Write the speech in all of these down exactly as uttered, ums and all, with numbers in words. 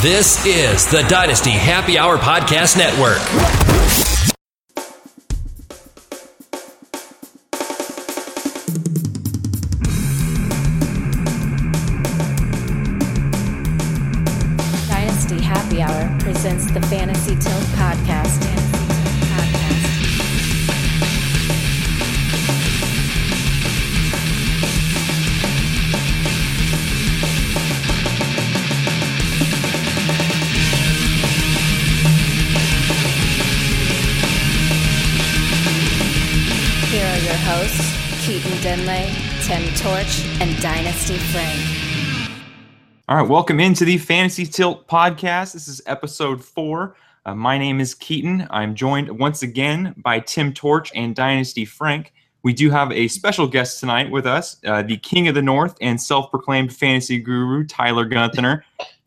This is the Dynasty Happy Hour Podcast Network. Dynasty Happy Hour presents the Fantasy Tilt Podcast. Here are your hosts, Keaton Denley, Tim Torch, and Dynasty Frank. All right, welcome into the Fantasy Tilt Podcast. This is episode four. Uh, my name is Keaton. I'm joined once again by Tim Torch and Dynasty Frank. We do have a special guest tonight with us, uh, the King of the North and self-proclaimed fantasy guru, Tyler Gunther.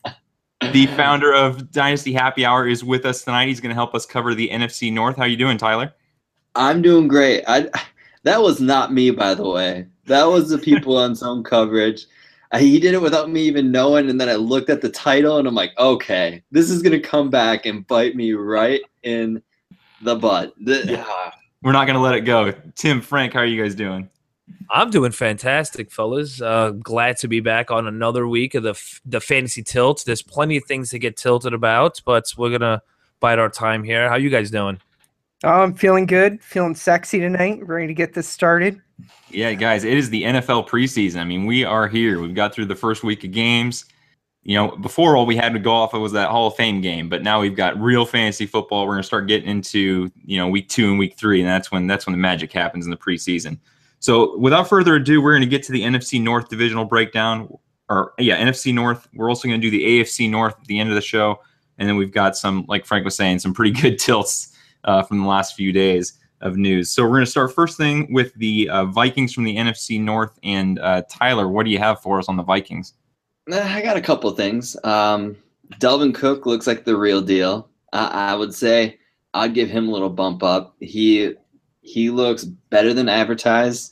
The founder of Dynasty Happy Hour is with us tonight. He's going to help us cover the N F C North. How you doing, Tyler? I'm doing great. I, that was not me, by the way. That was the people on Zone Coverage. I, he did it without me even knowing, and then I looked at the title, and I'm like, okay, this is going to come back and bite me right in the butt. The, yeah. We're not going to let it go. Tim, Frank, how are you guys doing? I'm doing fantastic, fellas. Uh, glad to be back on another week of the f- the Fantasy Tilt. There's plenty of things to get tilted about, but we're going to bide our time here. How you guys doing? Oh, I'm feeling good, feeling sexy tonight, ready to get this started. Yeah, guys, it is the N F L preseason. I mean, we are here. We've got through the first week of games. You know, before all we had to go off of was that Hall of Fame game, but now we've got real fantasy football. We're going to start getting into, you know, week two and week three, and that's when that's when the magic happens in the preseason. So without further ado, we're going to get to the N F C North divisional breakdown. Or, yeah, N F C North. We're also going to do the A F C North at the end of the show, and then we've got some, like Frank was saying, some pretty good tilts Uh, from the last few days of news. So we're going to start first thing with the uh, Vikings from the N F C North. And uh, Tyler, what do you have for us on the Vikings? I got a couple things. Um, Dalvin Cook looks like the real deal. Uh, I would say I'd give him a little bump up. He he looks better than advertised.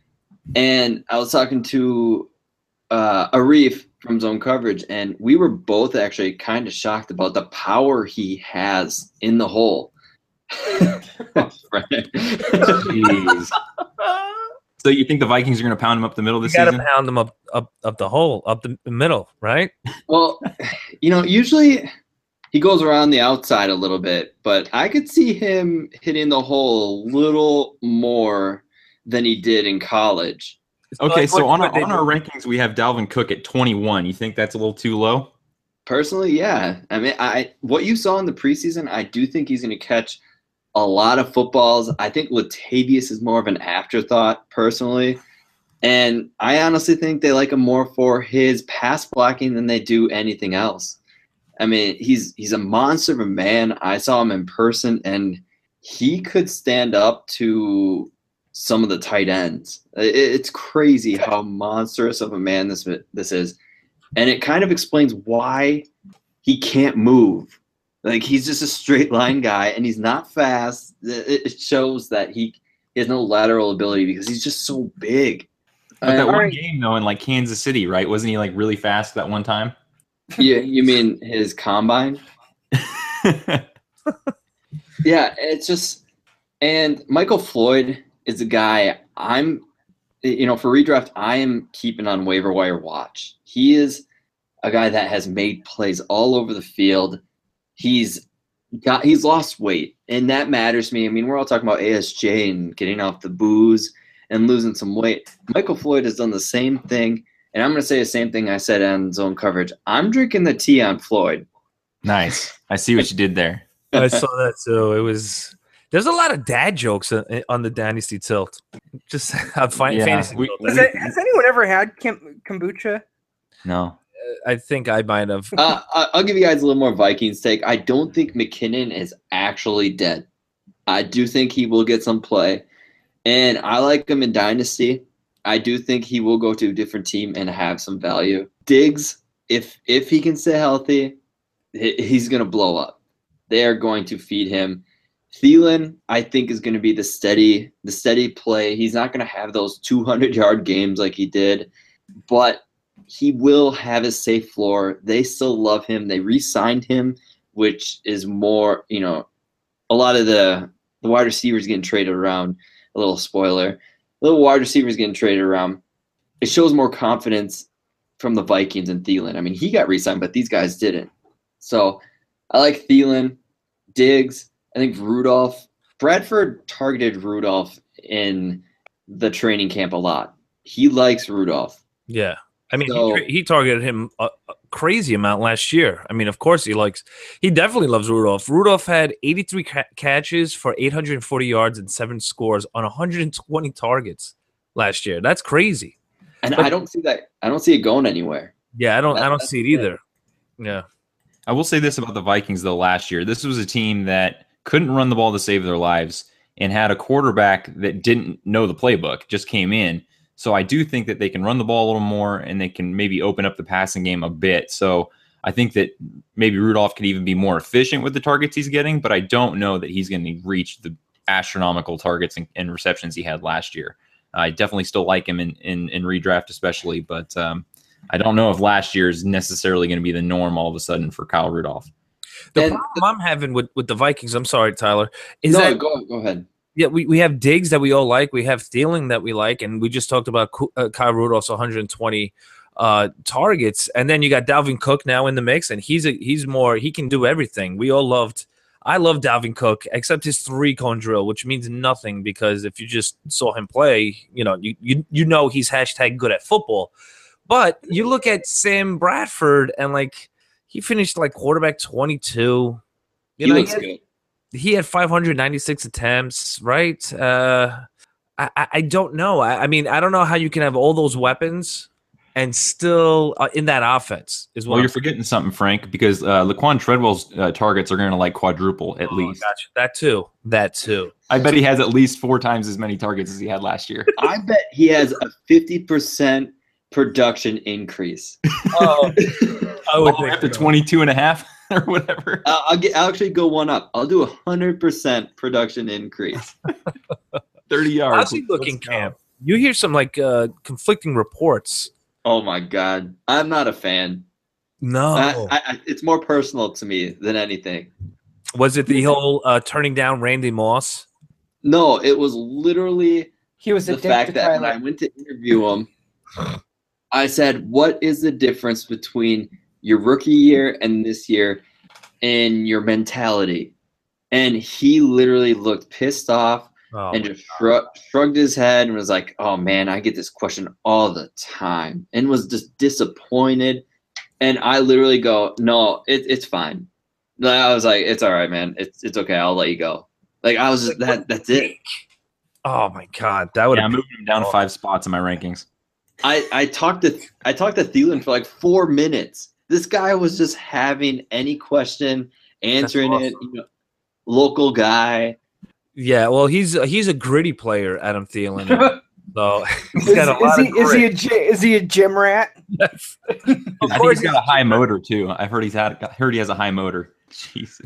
And I was talking to uh, Arif from Zone Coverage, and we were both actually kind of shocked about the power he has in the hole. Jeez. So you think the Vikings are going to pound him up the middle this you gotta season? Got to pound them up, up, up the hole, up the middle, right? Well, you know, usually he goes around the outside a little bit, but I could see him hitting the hole a little more than he did in college. Okay, Like, so what- on our, what they on our do- rankings, we have Dalvin Cook at twenty-one. You think that's a little too low? Personally, yeah. I mean, I what you saw in the preseason, I do think he's going to catch a lot of footballs. I think Latavius is more of an afterthought, personally. And I honestly think they like him more for his pass blocking than they do anything else. I mean, he's he's a monster of a man. I saw him in person, and he could stand up to some of the tight ends. It, it's crazy how monstrous of a man this this is. And it kind of explains why he can't move. Like, he's just a straight line guy, and he's not fast. It shows that he, he has no lateral ability because he's just so big. But that Uh, one right. game, though, in like Kansas City, right? Wasn't he like really fast that one time? you, you mean his combine? Yeah, it's just – and Michael Floyd is a guy I'm – you know, for redraft, I am keeping on waiver wire watch. He is a guy that has made plays all over the field. He's got he's lost weight, and that matters to me. I mean, we're all talking about A S J and getting off the booze and losing some weight. Michael Floyd has done the same thing, and I'm going to say the same thing I said on Zone Coverage. I'm drinking the tea on Floyd. Nice. I see what you did there. I saw that too. It was. There's a lot of dad jokes on on the Dynasty Tilt. Just have fun, Yeah, fantasy. we- tilt. Has, it, has anyone ever had kim- kombucha? No. I think I might have. Uh, I- I'll give you guys a little more Vikings take. I don't think McKinnon is actually dead. I do think he will get some play, and I like him in Dynasty. I do think he will go to a different team and have some value. Diggs, if if he can stay healthy, he- he's going to blow up. They are going to feed him. Thielen, I think, is going to be the steady the steady play. He's not going to have those two hundred-yard games like he did, but he will have his safe floor. They still love him. They re-signed him, which is more, you know, a lot of the, the wide receivers getting traded around. A little spoiler. A little wide receivers getting traded around. It shows more confidence from the Vikings and Thielen. I mean, he got re-signed, but these guys didn't. So I like Thielen, Diggs. I think Rudolph. Bradford targeted Rudolph in the training camp a lot. He likes Rudolph. Yeah. I mean, So- he, tra- he targeted him a, a crazy amount last year. I mean, of course he likes – he definitely loves Rudolph. Rudolph had eighty-three ca- catches for eight hundred forty yards and seven scores on one hundred twenty targets last year. That's crazy. And But- I don't see that. I don't see it going anywhere. Yeah, I don't That- I don't that's see it the thing. either. Yeah. I will say this about the Vikings, though, last year. This was a team that couldn't run the ball to save their lives and had a quarterback that didn't know the playbook, just came in. So I do think that they can run the ball a little more and they can maybe open up the passing game a bit. So I think that maybe Rudolph could even be more efficient with the targets he's getting, but I don't know that he's going to reach the astronomical targets and, and receptions he had last year. I definitely still like him in, in, in redraft especially, but um, I don't know if last year is necessarily going to be the norm all of a sudden for Kyle Rudolph. The And- problem I'm having with, with the Vikings, I'm sorry, Tyler, is no, that go go ahead. yeah, we, we have Diggs that we all like, we have Thielen that we like, and we just talked about Ku- uh, Kyle Rudolph's one hundred twenty uh, targets, and then you got Dalvin Cook now in the mix, and he's a, he's more he can do everything. We all loved. I love Dalvin Cook, except his three cone drill, which means nothing because if you just saw him play, you know you you you know he's hashtag good at football. But you look at Sam Bradford and like he finished like quarterback twenty-two. You He know, looks he had, good. he had five hundred ninety-six attempts, right? Uh, I, I I don't know. I, I mean, I don't know how you can have all those weapons and still uh, in that offense is what Well, I'm- you're forgetting something, Frank, because uh, Laquan Treadwell's uh, targets are going to like quadruple at Oh, least. gotcha. That too. That too. I bet he has at least four times as many targets as he had last year. I bet he has a fifty percent production increase. Oh, I would All the way think up to so. twenty-two and a half or whatever. I'll, I'll get. I'll actually go one up. I'll do a hundred percent production increase. thirty yards. How's he looking, Let's go. Cam? You hear some like uh, conflicting reports. Oh my god, I'm not a fan. No, I, I, I, it's more personal to me than anything. was it the whole uh, turning down Randy Moss? No, it was literally He was a the dick fact to that when I Tyler. went to interview him, I said, "What is the difference between your rookie year and this year, and your mentality?" And he literally looked pissed off Oh, and just shrug, shrugged his head and was like, "Oh man, I get this question all the time," and was just disappointed. And I literally go, "No, it, it's fine." Like, I was like, "It's all right, man. It's it's okay. I'll let you go." Like I was just that. That's it. oh my God, that would Yeah, have I'm moving him down five spots in my rankings. I I talked to I talked to Thielen for like four minutes. This guy was just having any question, answering it. awesome. You know, local guy. yeah. Well, he's he's a gritty player, Adam Thielen. So he's Is, got a is lot he, of is he a grit. gy- is he a gym rat? Yes. Of I think course, he's got a high motor too. I've heard he's had heard he has a high motor. Jesus.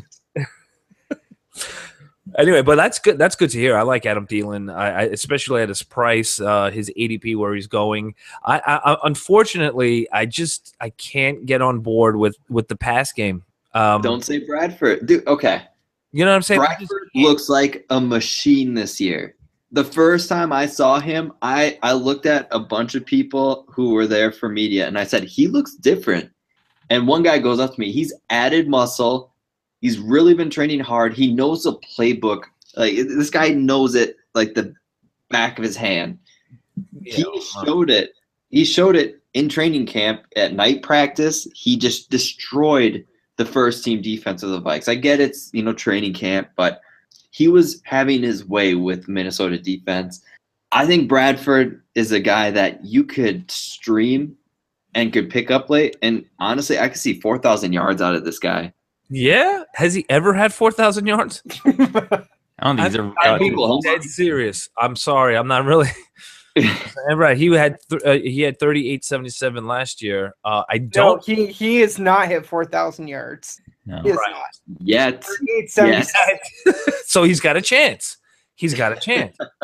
Anyway, but that's good. That's good to hear. I like Adam Thielen, I, I, especially at his price, uh, his A D P, where he's going. I, I, I unfortunately, I just I can't get on board with with the pass game. Um, Don't say Bradford, dude. Okay, you know what I'm saying? I just Bradford can't. looks like a machine this year. The first time I saw him, I I looked at a bunch of people who were there for media, and I said he looks different. And one guy goes up to me. He's added muscle. He's really been training hard. He knows the playbook. Like this guy knows it like the back of his hand. He showed it. He showed it in training camp at night practice. He just destroyed the first team defense of the Vikes. I get it's, you know, training camp, but he was having his way with Minnesota defense. I think Bradford is a guy that you could stream and could pick up late. And honestly, I could see four thousand yards out of this guy. Yeah, has he ever had four thousand yards? I don't think he's ever I'm got being people- dead serious. I'm sorry. I'm not really. Right, he had th- uh, he had thirty-eight seventy-seven last year. Uh, I No, don't. he he has not hit four thousand yards. no. He has Right. not. Yet. thirty-eight seventy-seven. Yes. So he's got a chance. He's got a chance.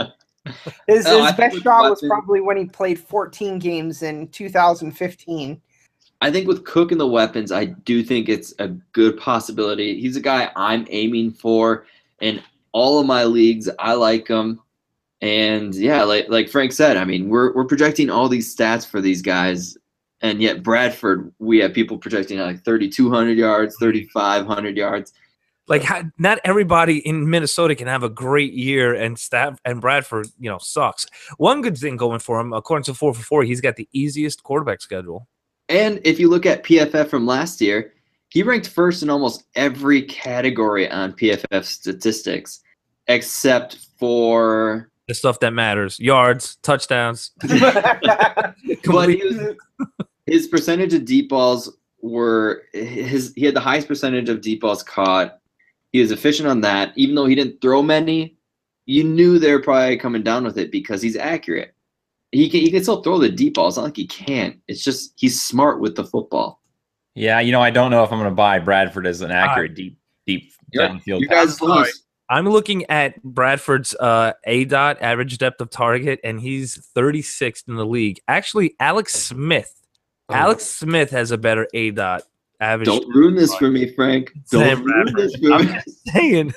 His, No, I his think best with shot was weapons- probably when he played fourteen games in two thousand fifteen. I think with Cook and the weapons, I do think it's a good possibility. He's a guy I'm aiming for in all of my leagues. I like him. And yeah, like like Frank said, I mean, we're we're projecting all these stats for these guys, and yet Bradford, we have people projecting like thirty-two hundred yards, thirty-five hundred yards. Like, how, not everybody in Minnesota can have a great year, and staff and Bradford, you know, sucks. One good thing going for him, according to four for four, he's got the easiest quarterback schedule. And if you look at P F F from last year, he ranked first in almost every category on P F F statistics, except for The stuff that matters: yards, touchdowns. but he was, his percentage of deep balls were his. He had the highest percentage of deep balls caught. He was efficient on that, even though he didn't throw many. You knew they were probably coming down with it because he's accurate. He can he can still throw the deep ball. It's not like he can't. It's just he's smart with the football. Yeah, you know, I don't know if I'm going to buy Bradford as an accurate Uh, deep, deep Yeah, downfield. you guys sorry. lose. I'm looking at Bradford's uh, A dot average depth of target, and he's thirty-sixth in the league. Actually, Alex Smith, Oh. Alex Smith has a better A dot average. Don't ruin this for me, Frank. Sam Don't ruin Bradford. this for I'm me. just saying.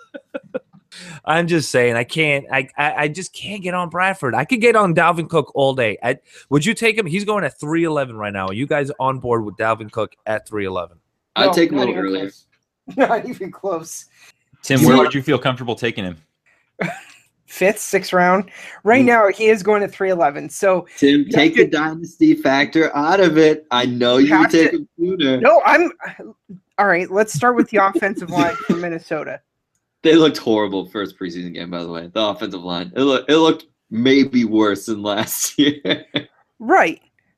I'm just saying. I can't. I, I I just can't get on Bradford. I could get on Dalvin Cook all day. I, would you take him? He's going at three eleven right now. Are you guys on board with Dalvin Cook at three eleven? I'd No, take him a not little even earlier. close. Not even close. Tim, You where know- would you feel comfortable taking him? Fifth, sixth round. Right Mm. now, he is going to three eleven. So Tim, You take have the dynasty factor out of it. I know you have would take to- him sooner. no, I'm all right. Let's start with the offensive line for Minnesota. They looked horrible first preseason game, by the way. The offensive line. It looked it looked maybe worse than last year. Right.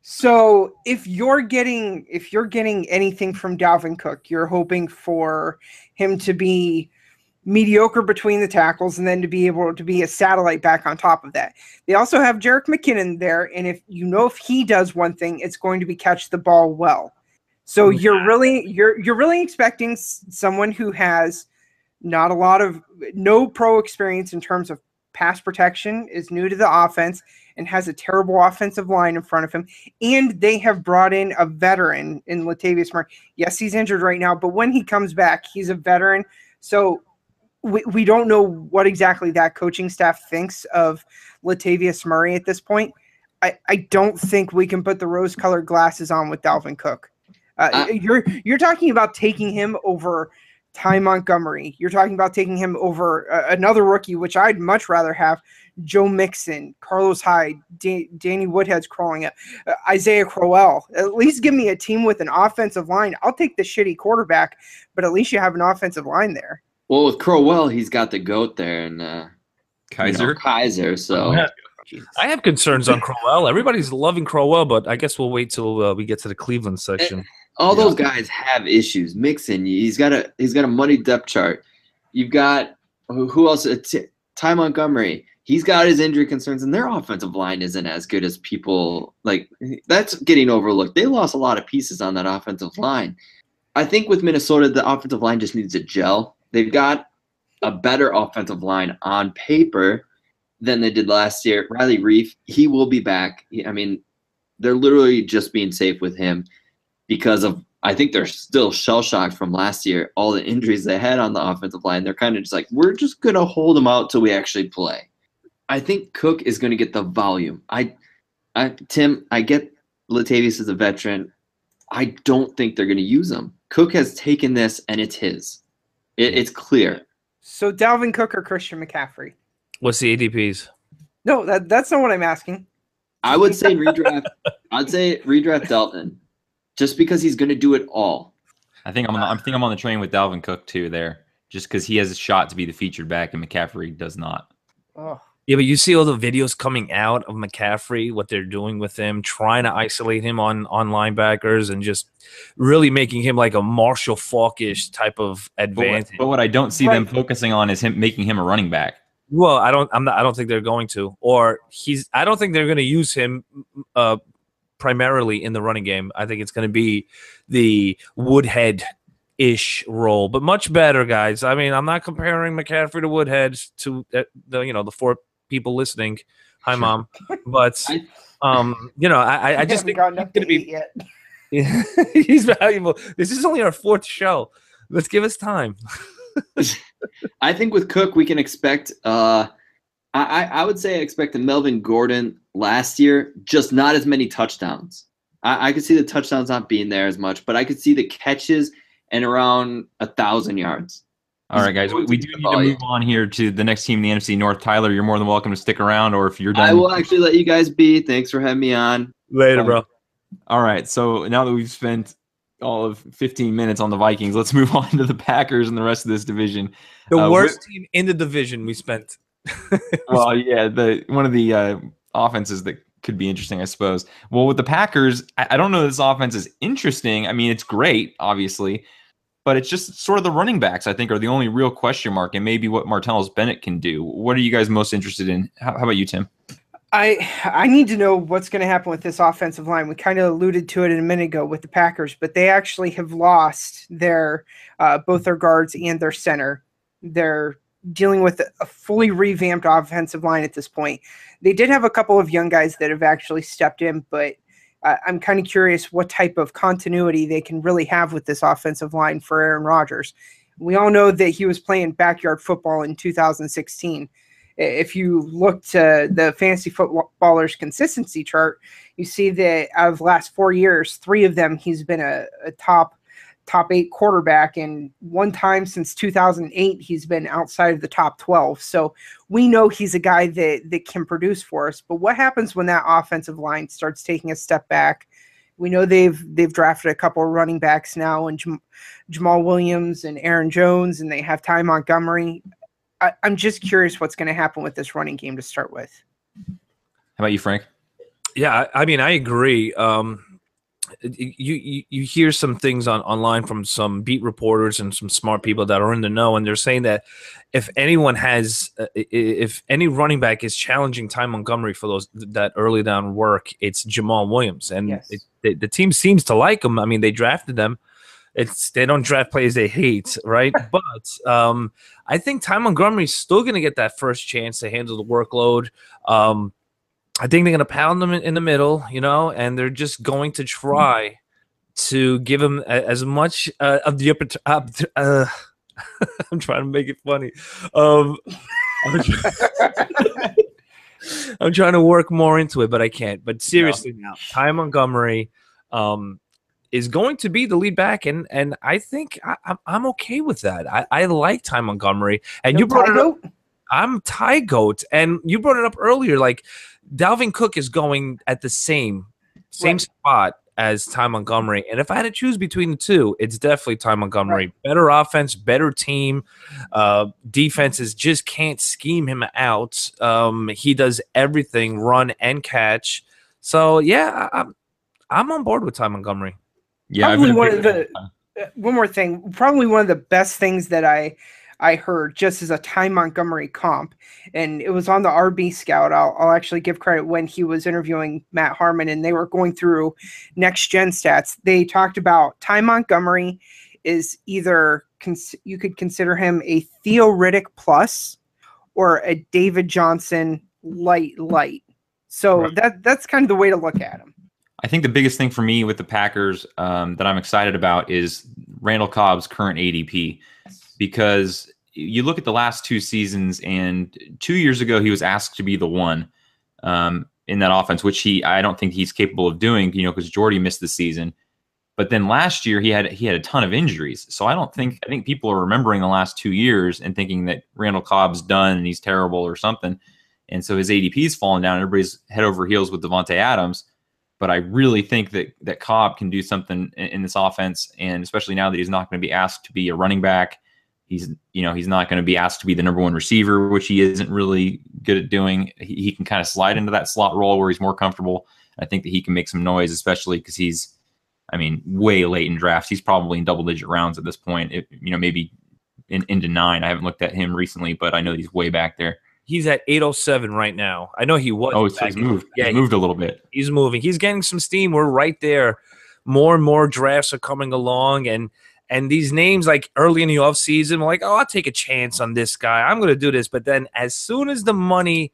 So if you're getting if you're getting anything from Dalvin Cook, you're hoping for him to be mediocre between the tackles and then to be able to be a satellite back on top of that. They also have Jerick McKinnon there, and if you know if he does one thing, it's going to be catch the ball well. So you're really you're you're really expecting s- someone who has not a lot of no pro experience in terms of pass protection, is new to the offense, and has a terrible offensive line in front of him. And they have brought in a veteran in Latavius Murray. Yes, he's injured right now, but when he comes back, he's a veteran. So we, we don't know what exactly that coaching staff thinks of Latavius Murray at this point. I, I don't think we can put the rose-colored glasses on with Dalvin Cook. Uh, Uh, you're you're talking about taking him over Ty Montgomery. You're talking about taking him over uh, another rookie, which I'd much rather have, Joe Mixon, Carlos Hyde, Da- Danny Woodhead's crawling up, uh, Isaiah Crowell. At least give me a team with an offensive line. I'll take the shitty quarterback, but at least you have an offensive line there. Well, with Crowell, he's got the GOAT there and uh, Kaiser? you know, Kaiser. So Yeah. I have concerns on Crowell. Everybody's loving Crowell, but I guess we'll wait till uh, we get to the Cleveland section. all those guys have issues. Mixon, he's got a he's got a muddy depth chart. You've got who who else? Uh, T- Ty Montgomery. He's got his injury concerns, and their offensive line isn't as good as people like. That's getting overlooked. They lost a lot of pieces on that offensive line. I think with Minnesota, the offensive line just needs to gel. They've got a better offensive line on paper than they did last year. Riley Reef, he will be back. He- I mean, they're literally just being safe with him because of, I think they're still shell-shocked from last year, all the injuries they had on the offensive line. They're kind of just like, we're just going to hold them out till we actually play. I think Cook is going to get the volume. I, I Tim, I get Latavius is a veteran. I don't think they're going to use him. Cook has taken this, and it's his. It, it's clear. So Dalvin Cook or Christian McCaffrey? What's the A D Ps? No, that, that's not what I'm asking. I would say redraft. I'd say redraft Dalton, just because he's going to do it all. I think I'm on the, I think I'm on the train with Dalvin Cook too there, just because he has a shot to be the featured back and McCaffrey does not. Oh. Yeah, but you see all the videos coming out of McCaffrey, what they're doing with him, trying to isolate him on, on linebackers and just really making him like a Marshall Falkish type of But what, advantage. but what I don't see them Right. focusing on is him making him a running back. Well, I don't. I'm not. I don't think they're going to. Or he's. I don't think they're going to use him uh, primarily in the running game. I think it's going to be the Woodhead ish role, but much better, guys. I mean, I'm not comparing McCaffrey to Woodhead to uh, the you know the four people listening. Hi, Mom. But I- um, you know, I, I just haven't think gotten he's up to gonna be eight yet. he's valuable. This is only our fourth show. Let's give us time. I think with Cook, we can expect. Uh, I I would say I expect a Melvin Gordon last year, just not as many touchdowns. I, I could see the touchdowns not being there as much, but I could see the catches and around a thousand yards. All right, guys, we, we do need to move on here to the next team in the N F C North. Tyler, you're more than welcome to stick around, or if you're done. I will actually let you guys be. Thanks for having me on. Later, bro. All right, so now that we've spent all of fifteen minutes on the Vikings, let's move on to the Packers and the rest of this division. The Uh, worst team in the division we spent. Well, yeah, the one of the uh, offenses that could be interesting, I suppose. Well, with the Packers, I, I don't know if this offense is interesting. I mean, it's great, obviously, but it's just sort of the running backs, I think, are the only real question mark, and maybe what Martellus Bennett can do. What are you guys most interested in? How, how about you, Tim? I I need to know what's going to happen with this offensive line. We kind of alluded to it a minute ago with the Packers, but they actually have lost their uh, both their guards and their center. They're dealing with a fully revamped offensive line at this point. They did have a couple of young guys that have actually stepped in, but uh, I'm kind of curious what type of continuity they can really have with this offensive line for Aaron Rodgers. We all know that he was playing backyard football in two thousand sixteen. If you look to the fantasy footballers consistency chart, you see that out of the last four years, three of them, he's been a, a top top eight quarterback, and one time since two thousand eight, he's been outside of the top twelve. So we know he's a guy that, that can produce for us. But what happens when that offensive line starts taking a step back? We know they've they've drafted a couple of running backs now, and Jam- Jamal Williams and Aaron Jones, and they have Ty Montgomery. I, I'm just curious what's going to happen with this running game to start with. How about you, Frank? Yeah, I, I mean, I agree. Um, you, you you hear some things on online from some beat reporters and some smart people that are in the know, and they're saying that if anyone has, uh, if any running back is challenging Ty Montgomery for those that early down work, it's Jamal Williams, and Yes. it, the, the team seems to like him. I mean, they drafted them. It's they don't draft players they hate, right? But um, I think Ty Montgomery is still going to get that first chance to handle the workload. Um, I think they're going to pound them in, in the middle, you know, and they're just going to try to give him a, as much uh, of the upper. Uh, uh, I'm trying to make it funny. Um, I'm, try- I'm trying to work more into it, but I can't. But seriously, no. now Ty Montgomery um, is going to be the lead back, and and I think I, I'm I'm okay with that. I, I like Ty Montgomery, and No you brought Ty it up. Goat? I'm Ty Goat, and you brought it up earlier. Like Dalvin Cook is going at the same same Right. spot as Ty Montgomery, and if I had to choose between the two, it's definitely Ty Montgomery. Better offense, better team. Uh, defenses just can't scheme him out. Um, he does everything, run and catch. So yeah, I, I'm I'm on board with Ty Montgomery. Yeah, I've Probably been a one big of fan the- Ty. Uh, one more thing, probably one of the best things that I I heard just as a Ty Montgomery comp, and it was on the R B Scout. I'll, I'll actually give credit when he was interviewing Matt Harmon, and they were going through next gen stats. They talked about Ty Montgomery is either cons- you could consider him a Theo Riddick plus or a David Johnson light light. So Right. that that's kind of the way to look at him. I think the biggest thing for me with the Packers um, that I'm excited about is Randall Cobb's current A D P, because you look at the last two seasons, and two years ago he was asked to be the one um, in that offense, which he I don't think he's capable of doing, you know, because Jordy missed the season. But then last year he had he had a ton of injuries, so I don't think I think people are remembering the last two years and thinking that Randall Cobb's done and he's terrible or something, and so his A D P's fallen down. Everybody's head over heels with Devontae Adams. But I really think that that Cobb can do something in, in this offense, and especially now that he's not going to be asked to be a running back, he's you know he's not going to be asked to be the number one receiver, which he isn't really good at doing. He, he can kind of slide into that slot role where he's more comfortable. I think that he can make some noise, especially because he's, I mean, way late in drafts. He's probably in double-digit rounds at this point. It, you know, maybe in, into nine. I haven't looked at him recently, but I know he's way back there. He's at eight oh seven right now. I know he was. Oh, so back he's in- moved. Yeah, he's moved a little bit. he's moving. He's getting some steam. We're right there. More and more drafts are coming along, and and these names like early in the offseason, we're like, oh, I'll take a chance on this guy. I'm going to do this. But then as soon as the money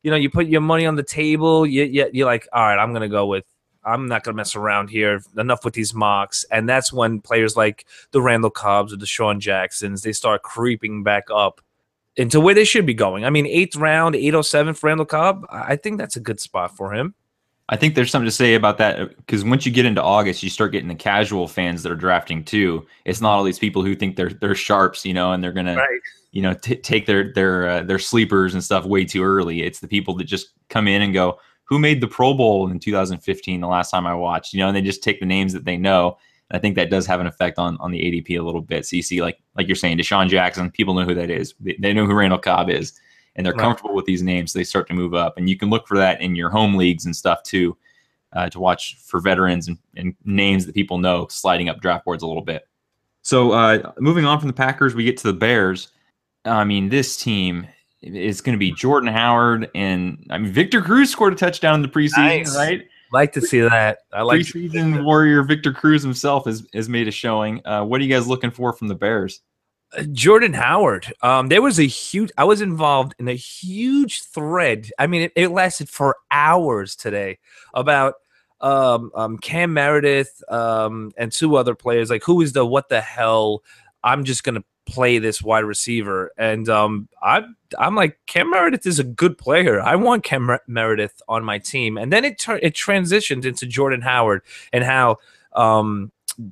you know, you put your money on the table. You, you you're like, all right, I'm gonna go with. I'm not gonna mess around here. Enough with these mocks, and that's when players like the Randall Cobbs or the Deshaun Jacksons, they start creeping back up into where they should be going. I mean, eighth round, eight oh seven for Randall Cobb. I think that's a good spot for him. I think there's something to say about that because once you get into August, you start getting the casual fans that are drafting too. It's not all these people who think they're they're sharps, you know, and they're gonna, Right. you know, t- take their their uh, their sleepers and stuff way too early. It's the people that just come in and go, who made the Pro Bowl in two thousand fifteen the last time I watched, you know, and they just take the names that they know. And I think that does have an effect on on the A D P a little bit. So you see, like like you're saying, Deshaun Jackson, people know who that is. They, they know who Randall Cobb is, and they're Right. comfortable with these names. So they start to move up, and you can look for that in your home leagues and stuff too, uh, to watch for veterans and, and names that people know sliding up draft boards a little bit. So uh, moving on from the Packers, we get to the Bears. I mean, this team is going to be Jordan Howard, and I mean Victor Cruz scored a touchdown in the preseason, Nice. right? Like to see that. I like. Preseason warrior Victor Cruz himself has, has made a showing. Uh, what are you guys looking for from the Bears? Jordan Howard. Um, there was a huge. I was involved in a huge thread. I mean, it, it lasted for hours today about um, um, Cam Meredith um, and two other players. Like, who is the what the hell? I'm just gonna play this wide receiver, and um, I'm I'm like Cam Meredith is a good player. I want Cam Mer- Meredith on my team, and then it tur- it transitioned into Jordan Howard and how um,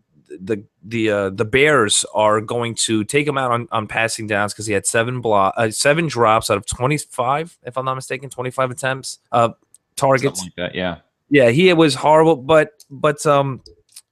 the the uh, the Bears are going to take him out on, on passing downs because he had seven block uh, seven drops out of twenty-five, if I'm not mistaken, twenty-five attempts uh, targets. Something like that, yeah. Yeah, he was horrible, but but um.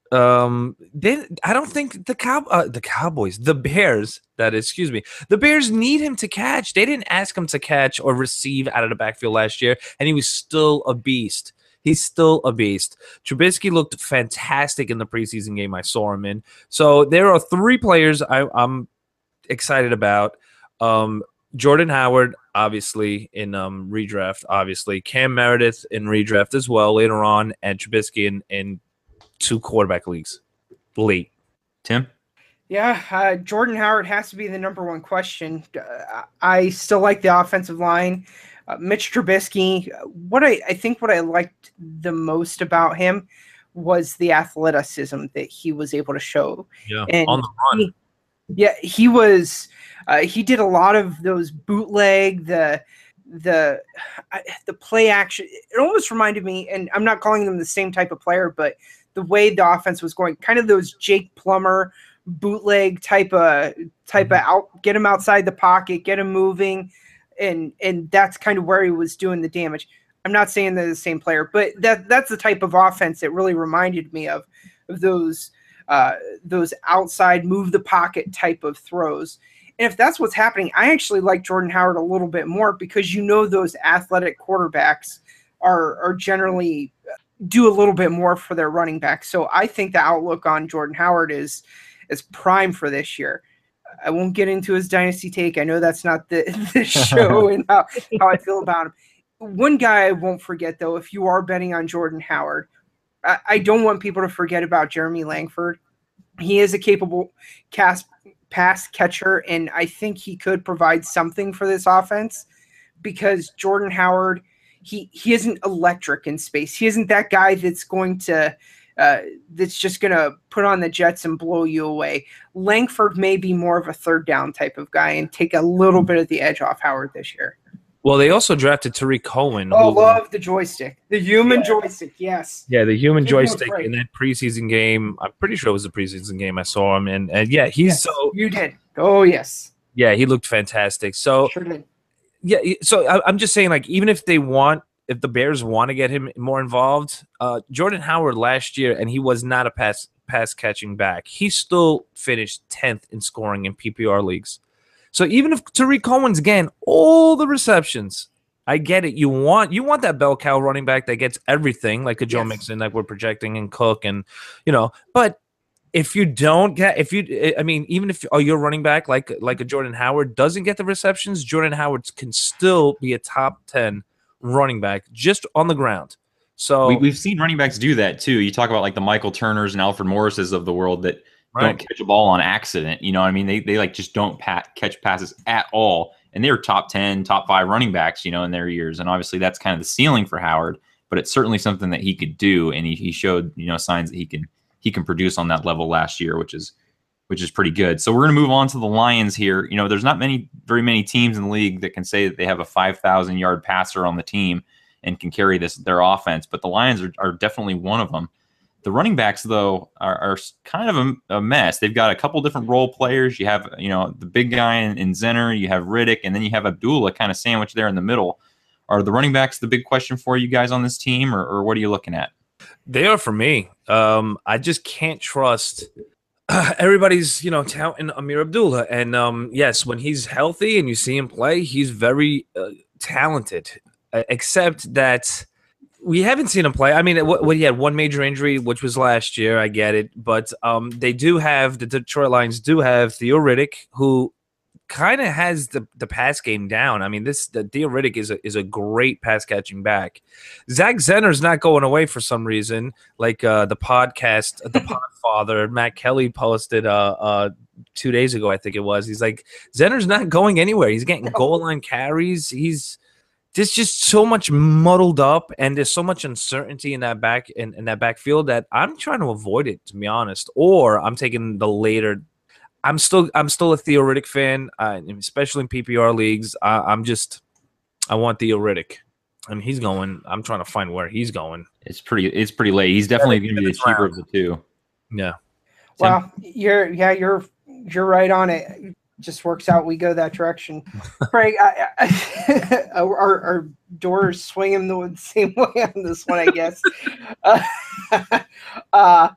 Um, they, I don't think the cow, uh, the Cowboys, the Bears, that is, excuse me, the Bears need him to catch. They didn't ask him to catch or receive out of the backfield last year, and he was still a beast. He's still a beast. Trubisky looked fantastic in the preseason game I saw him in. So there are three players I, I'm excited about. Um, Jordan Howard, obviously, in um, redraft, obviously. Cam Meredith in redraft as well later on, and Trubisky in, in two quarterback leagues late. Tim? Yeah, uh, Jordan Howard has to be the number one question. Uh, I still like the offensive line. Uh, Mitch Trubisky, what I, I think what I liked the most about him was the athleticism that he was able to show. Yeah, and on the run. He, yeah, he was. Uh, he did a lot of those bootleg, the the uh, the play action. It almost reminded me, and I'm not calling them the same type of player, but the way the offense was going, kind of those Jake Plummer bootleg type of type of out, get him outside the pocket, get him moving, and and that's kind of where he was doing the damage. I'm not saying they're the same player, but that that's the type of offense that really reminded me of, of those uh, those outside move the pocket type of throws. And if that's what's happening, I actually like Jordan Howard a little bit more because you know those athletic quarterbacks are are generally do a little bit more for their running back. So I think the outlook on Jordan Howard is is prime for this year. I won't get into his dynasty take. I know that's not the, the show and how, how I feel about him. One guy I won't forget, though, if you are betting on Jordan Howard, I, I don't want people to forget about Jeremy Langford. He is a capable cast, pass catcher, and I think he could provide something for this offense because Jordan Howard – He he isn't electric in space. He isn't that guy that's going to uh, that's just going to put on the Jets and blow you away. Langford may be more of a third down type of guy and take a little bit of the edge off Howard this year. Well, they also drafted Tariq Cohen. Oh, who, love the joystick, the human Yeah. joystick. Yes. Yeah, the human Give him a joystick break. in that preseason game. I'm pretty sure it was a preseason game I saw him in. And yeah, he's Yes, so you did. Oh yes, yeah, he looked fantastic. So sure did. yeah, so I, I'm just saying, like, even if they want, if the Bears want to get him more involved, uh, Jordan Howard last year, and he was not a pass pass catching back, he still finished tenth in scoring in P P R leagues. So even if Tariq Cohen's getting all the receptions, I get it. You want you want that bell cow running back that gets everything, like a Joe Yes. Mixon, like we're projecting, and Cook, and you know, but. If you don't get, if you, I mean, even if oh, your running back like like a Jordan Howard doesn't get the receptions, Jordan Howard can still be a top ten running back just on the ground. So We, we've seen running backs do that too. You talk about like the Michael Turners and Alfred Morrises of the world that Right. don't catch a ball on accident. You know what I mean? They they like just don't pat, catch passes at all, and they were top ten, top five running backs, you know, in their years. And obviously that's kind of the ceiling for Howard, but it's certainly something that he could do. And he, he showed, you know, signs that he can, he can produce on that level last year, which is, which is pretty good. So we're going to move on to the Lions here. You know, there's not many, very many teams in the league that can say that they have a five thousand yard passer on the team and can carry this, their offense, but the Lions are, are definitely one of them. The running backs, though, are, are kind of a, a mess. They've got a couple different role players. You have, you know, the big guy in, in Zenner, you have Riddick, and then you have Abdullah kind of sandwiched there in the middle. Are the running backs the big question for you guys on this team, or, or what are you looking at? They are for me. Um, I just can't trust. Uh, everybody's, you know, touting Amir Abdullah, and um, yes, when he's healthy and you see him play, he's very uh, talented. Uh, except that we haven't seen him play. I mean, what, what he had one major injury, which was last year. I get it, but um, they do have the Detroit Lions do have Theo Riddick, who kind of has the, the pass game down. I mean, this the Theo Riddick is a is a great pass catching back. Zach Zenner's not going away for some reason. Like uh, the podcast, the Podfather Matt Kelly posted uh, uh, two days ago, I think it was. He's like, Zenner's not going anywhere. He's getting goal line carries. He's There's just so much muddled up, and there's so much uncertainty in that back in, in that backfield that I'm trying to avoid it, to be honest. Or I'm taking the later. I'm still I'm still a Theo Riddick fan, uh, especially in P P R leagues. I, I'm just I want Theo Riddick, and he's going. I'm trying to find where he's going. It's pretty it's pretty late. He's definitely going to be the cheaper of the two. Yeah. Well, you're yeah you're you're right on it. Just works out. We go that direction. Frank, I, I, our, our doors swing the same way on this one, I guess. uh, uh,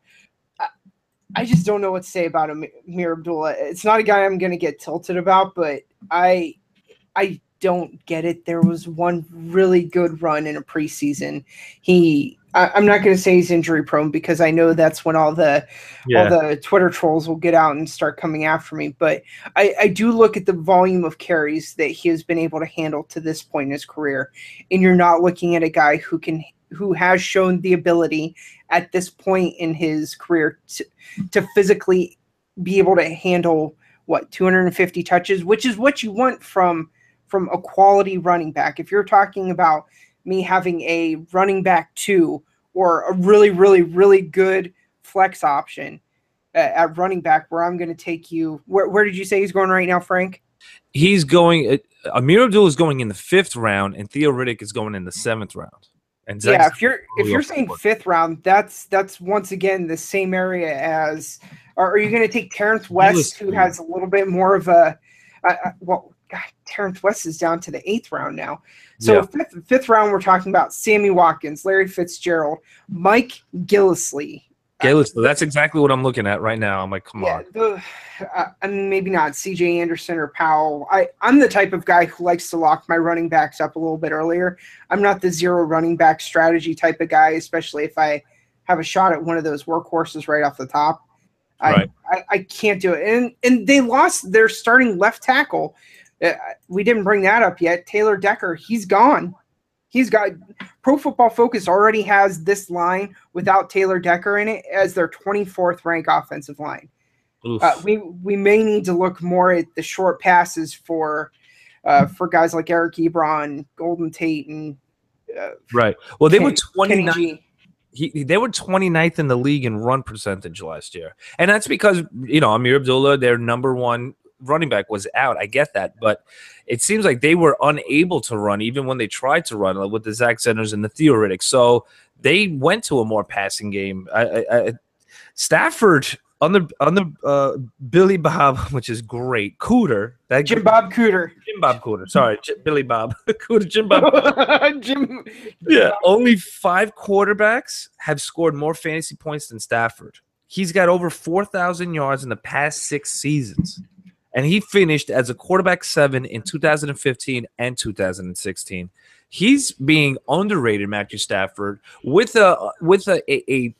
I just don't know what to say about Amir Abdullah. It's not a guy I'm going to get tilted about, but I, I don't get it. There was one really good run in a preseason. He, I, I'm not going to say he's injury prone because I know that's when all the yeah. all the Twitter trolls will get out and start coming after me. But I, I do look at the volume of carries that he has been able to handle to this point in his career, and you're not looking at a guy who can who has shown the ability at this point in his career to, to physically be able to handle what two hundred fifty touches, which is what you want from from a quality running back. If you're talking about me having a running back two or a really, really, really good flex option at, at running back where I'm going to take you. Where, where did you say he's going right now, Frank? He's going uh, – Amir Abdullah is going in the fifth round, and Theo Riddick is going in the seventh round. And Zach yeah, if you're if you're saying fifth round, that's that's once again the same area as – are you going to take Terrence West, who has a little bit more of a uh, – well, God, Terrence West is down to the eighth round now. So yeah. fifth, fifth round, we're talking about Sammy Watkins, Larry Fitzgerald, Mike Gillislee. Gillislee, that's exactly what I'm looking at right now. I'm like, come yeah, on. The, uh, I mean, maybe not C J Anderson or Powell. I, I'm the type of guy who likes to lock my running backs up a little bit earlier. I'm not the zero running back strategy type of guy, especially if I have a shot at one of those workhorses right off the top. Right. I, I, I can't do it. And, and they lost their starting left tackle. Uh, we didn't bring that up yet. Taylor Decker, he's gone. He's got Pro Football Focus already has this line without Taylor Decker in it as their twenty-fourth ranked offensive line. Uh, we we may need to look more at the short passes for uh, for guys like Eric Ebron, Golden Tate, and uh, right. Well, they Ken, were twenty-ninth. He, they were twenty-ninth in the league in run percentage last year, and that's because you know Amir Abdullah, their number one running back, was out. I get that, but it seems like they were unable to run even when they tried to run with the Zach Zenners and the Theo Riddick. So they went to a more passing game. I, I, I, Stafford on the on the uh, Billy Bob, which is great. Cooter, that Jim Bob Cooter, Jim Bob Cooter. Sorry, J- Billy Bob Cooter, Jim Bob. Jim. Yeah, only five quarterbacks have scored more fantasy points than Stafford. He's got over four thousand yards in the past six seasons. And he finished as a quarterback seven in two thousand fifteen and two thousand sixteen. He's being underrated, Matthew Stafford, with a with a a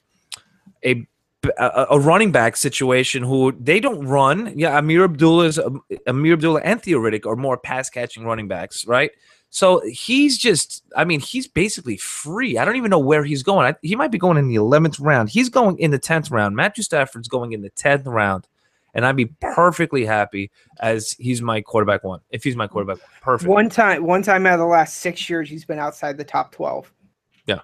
a, a, a running back situation who they don't run. Yeah, Amir Abdullah's Amir Abdullah and Theo Riddick are more pass catching running backs, right? So he's just, I mean, he's basically free. I don't even know where he's going. I, he might be going in the eleventh round. He's going in the tenth round. Matthew Stafford's going in the tenth round. and I'd be perfectly happy as he's my quarterback one. If he's my quarterback one, perfect. One time, one time out of the last six years, he's been outside the top twelve. Yeah.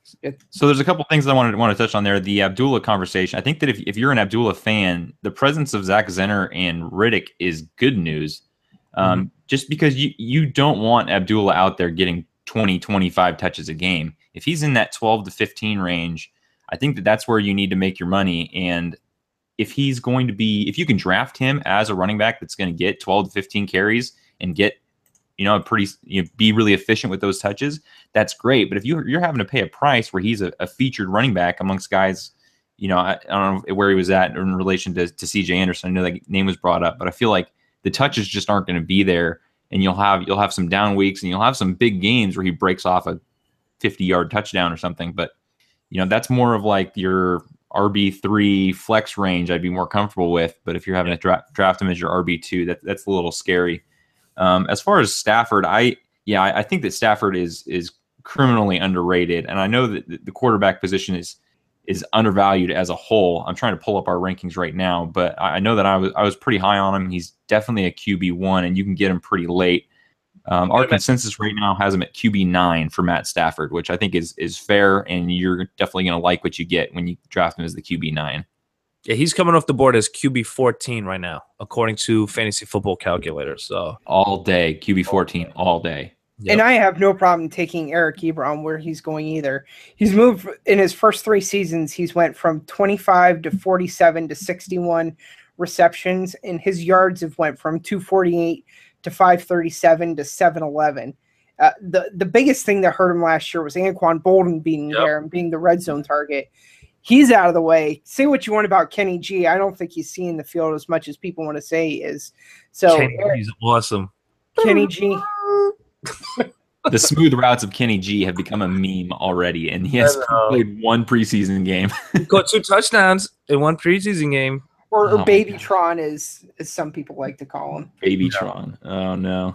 So there's a couple things I wanted want to touch on there. The Abdullah conversation. I think that if, if you're an Abdullah fan, the presence of Zach Zenner and Riddick is good news. Um, mm-hmm. Just because you, you don't want Abdullah out there getting twenty, twenty-five touches a game. If he's in that twelve to fifteen range, I think that that's where you need to make your money. And if he's going to be, if you can draft him as a running back that's going to get twelve to fifteen carries and get, you know, a pretty, you know, be really efficient with those touches, that's great. But if you, you're having to pay a price where he's a, a featured running back amongst guys, you know, I, I don't know where he was at in relation to, to C J Anderson. I know that name was brought up, but I feel like the touches just aren't going to be there, and you'll have you'll have some down weeks, and you'll have some big games where he breaks off a fifty-yard touchdown or something. But you know, that's more of like your R B three flex range. I'd be more comfortable with. But if you're having to dra- draft him as your R B two, that that's a little scary. Um, as far as Stafford, I yeah, I, I think that Stafford is is criminally underrated, and I know that the quarterback position is is undervalued as a whole. I'm trying to pull up our rankings right now, but I know that I was I was pretty high on him. He's definitely a Q B one, and you can get him pretty late. Um, our consensus right now has him at Q B nine for Matt Stafford, which I think is is fair, and you're definitely going to like what you get when you draft him as the Q B nine. Yeah, he's coming off the board as Q B fourteen right now, according to Fantasy Football Calculator. So all day, Q B fourteen, all day. Yep. And I have no problem taking Eric Ebron where he's going either. He's moved in his first three seasons. He's went from twenty-five to forty-seven to sixty-one receptions, and his yards have went from two forty-eight to five thirty-seven to seven eleven. Uh, the, the biggest thing that hurt him last year was Anquan Bolden being yep. there and being the red zone target. He's out of the way. Say what you want about Kenny G. I don't think he's seeing the field as much as people want to say he is. So Kenny G's awesome. Kenny G. The smooth routes of Kenny G have become a meme already, and he has played one preseason game. He got two touchdowns in one preseason game. Or, or oh Babytron, as, as some people like to call him. Babytron. Oh, no.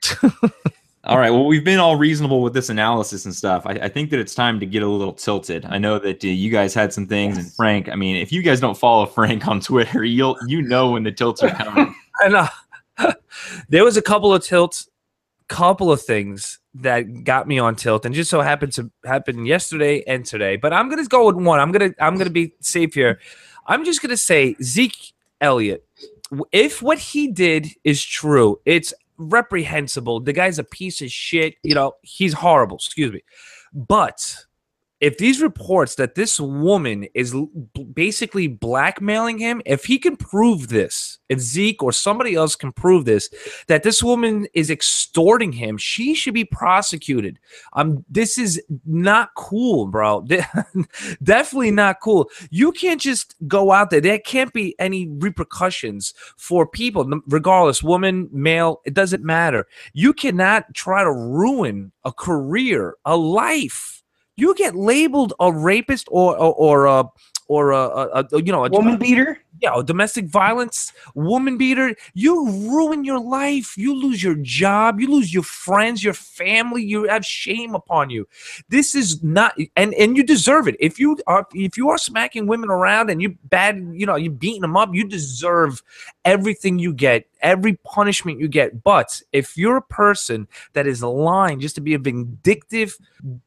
All right. Well, we've been all reasonable with this analysis and stuff. I, I think that it's time to get a little tilted. I know that uh, you guys had some things, yes. and Frank, I mean, if you guys don't follow Frank on Twitter, you'll you know when the tilts are coming. I know. There was a couple of tilts, couple of things that got me on tilt, and just so happened to happen yesterday and today. But I'm gonna go with one. I'm gonna I'm gonna be safe here. I'm just gonna say Zeke Elliott. If what he did is true, it's reprehensible. The guy's a piece of shit. You know, he's horrible. Excuse me. But if these reports that this woman is basically blackmailing him, if he can prove this, if Zeke or somebody else can prove this, that this woman is extorting him, she should be prosecuted. Um, this is not cool, bro. Definitely not cool. You can't just go out there. There can't be any repercussions for people, regardless, woman, male, it doesn't matter. You cannot try to ruin a career, a life. You get labeled a rapist or or or a or a, a, a you know a woman beater. Yeah, a domestic violence woman beater. You ruin your life. You lose your job. You lose your friends, your family. You have shame upon you. This is not, and and you deserve it. If you are if you are smacking women around and you bad, you know, you're beating them up, you deserve everything you get, every punishment you get. But if you're a person that is lying just to be a vindictive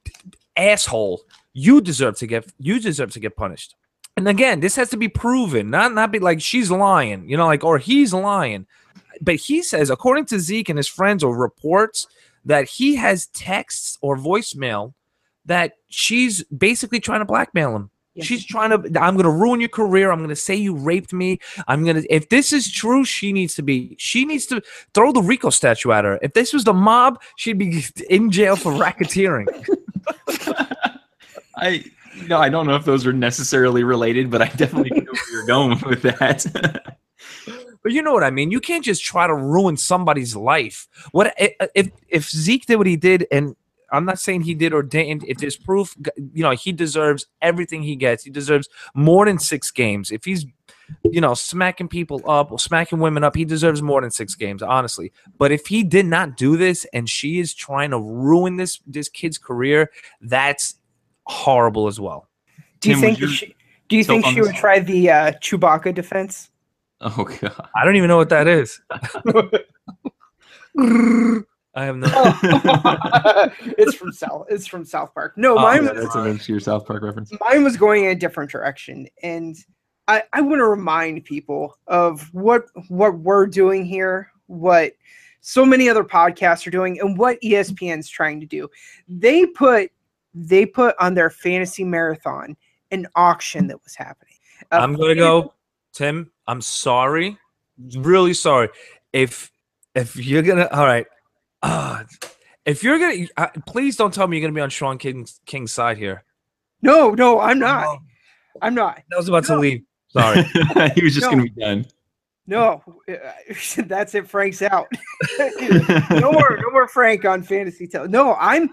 asshole, you deserve to get you deserve to get punished. And again, this has to be proven, not not be like she's lying, you know, like or he's lying. But he says, according to Zeke and his friends or reports, that he has texts or voicemail that she's basically trying to blackmail him. Yes. She's trying to, I'm going to ruin your career. I'm going to say you raped me. I'm going to, if this is true, she needs to be, she needs to throw the RICO statute at her. If this was the mob, she'd be in jail for racketeering. I, you know, I don't know if those are necessarily related, but I definitely know where you're going with that. But you know what I mean? You can't just try to ruin somebody's life. What if if Zeke did what he did, and I'm not saying he did or didn't. If there's proof, you know, he deserves everything he gets. He deserves more than six games. If he's, you know, smacking people up or smacking women up, he deserves more than six games, honestly. But if he did not do this and she is trying to ruin this this kid's career, that's horrible as well. Do you Tim, think she, do you think she would try the uh, Chewbacca defense? Oh god. I don't even know what that is. I have no. it's from South. It's from South Park. No, Oh, mine yeah, was that's an obscure South Park reference. mine was going in a different direction, and I I want to remind people of what what we're doing here, what so many other podcasts are doing, and what E S P N's trying to do. They put they put on their fantasy marathon an auction that was happening. A I'm gonna go, Tim. I'm sorry, really sorry. If if you're gonna, all right, uh, if you're gonna, uh, please don't tell me you're gonna be on Sean King's, King's side here. No, no, I'm not. Oh, I'm not. I was about No. to leave. Sorry. He was just No. gonna be done. No, that's it. Frank's out. no more, no more Frank on fantasy tell. No, I'm.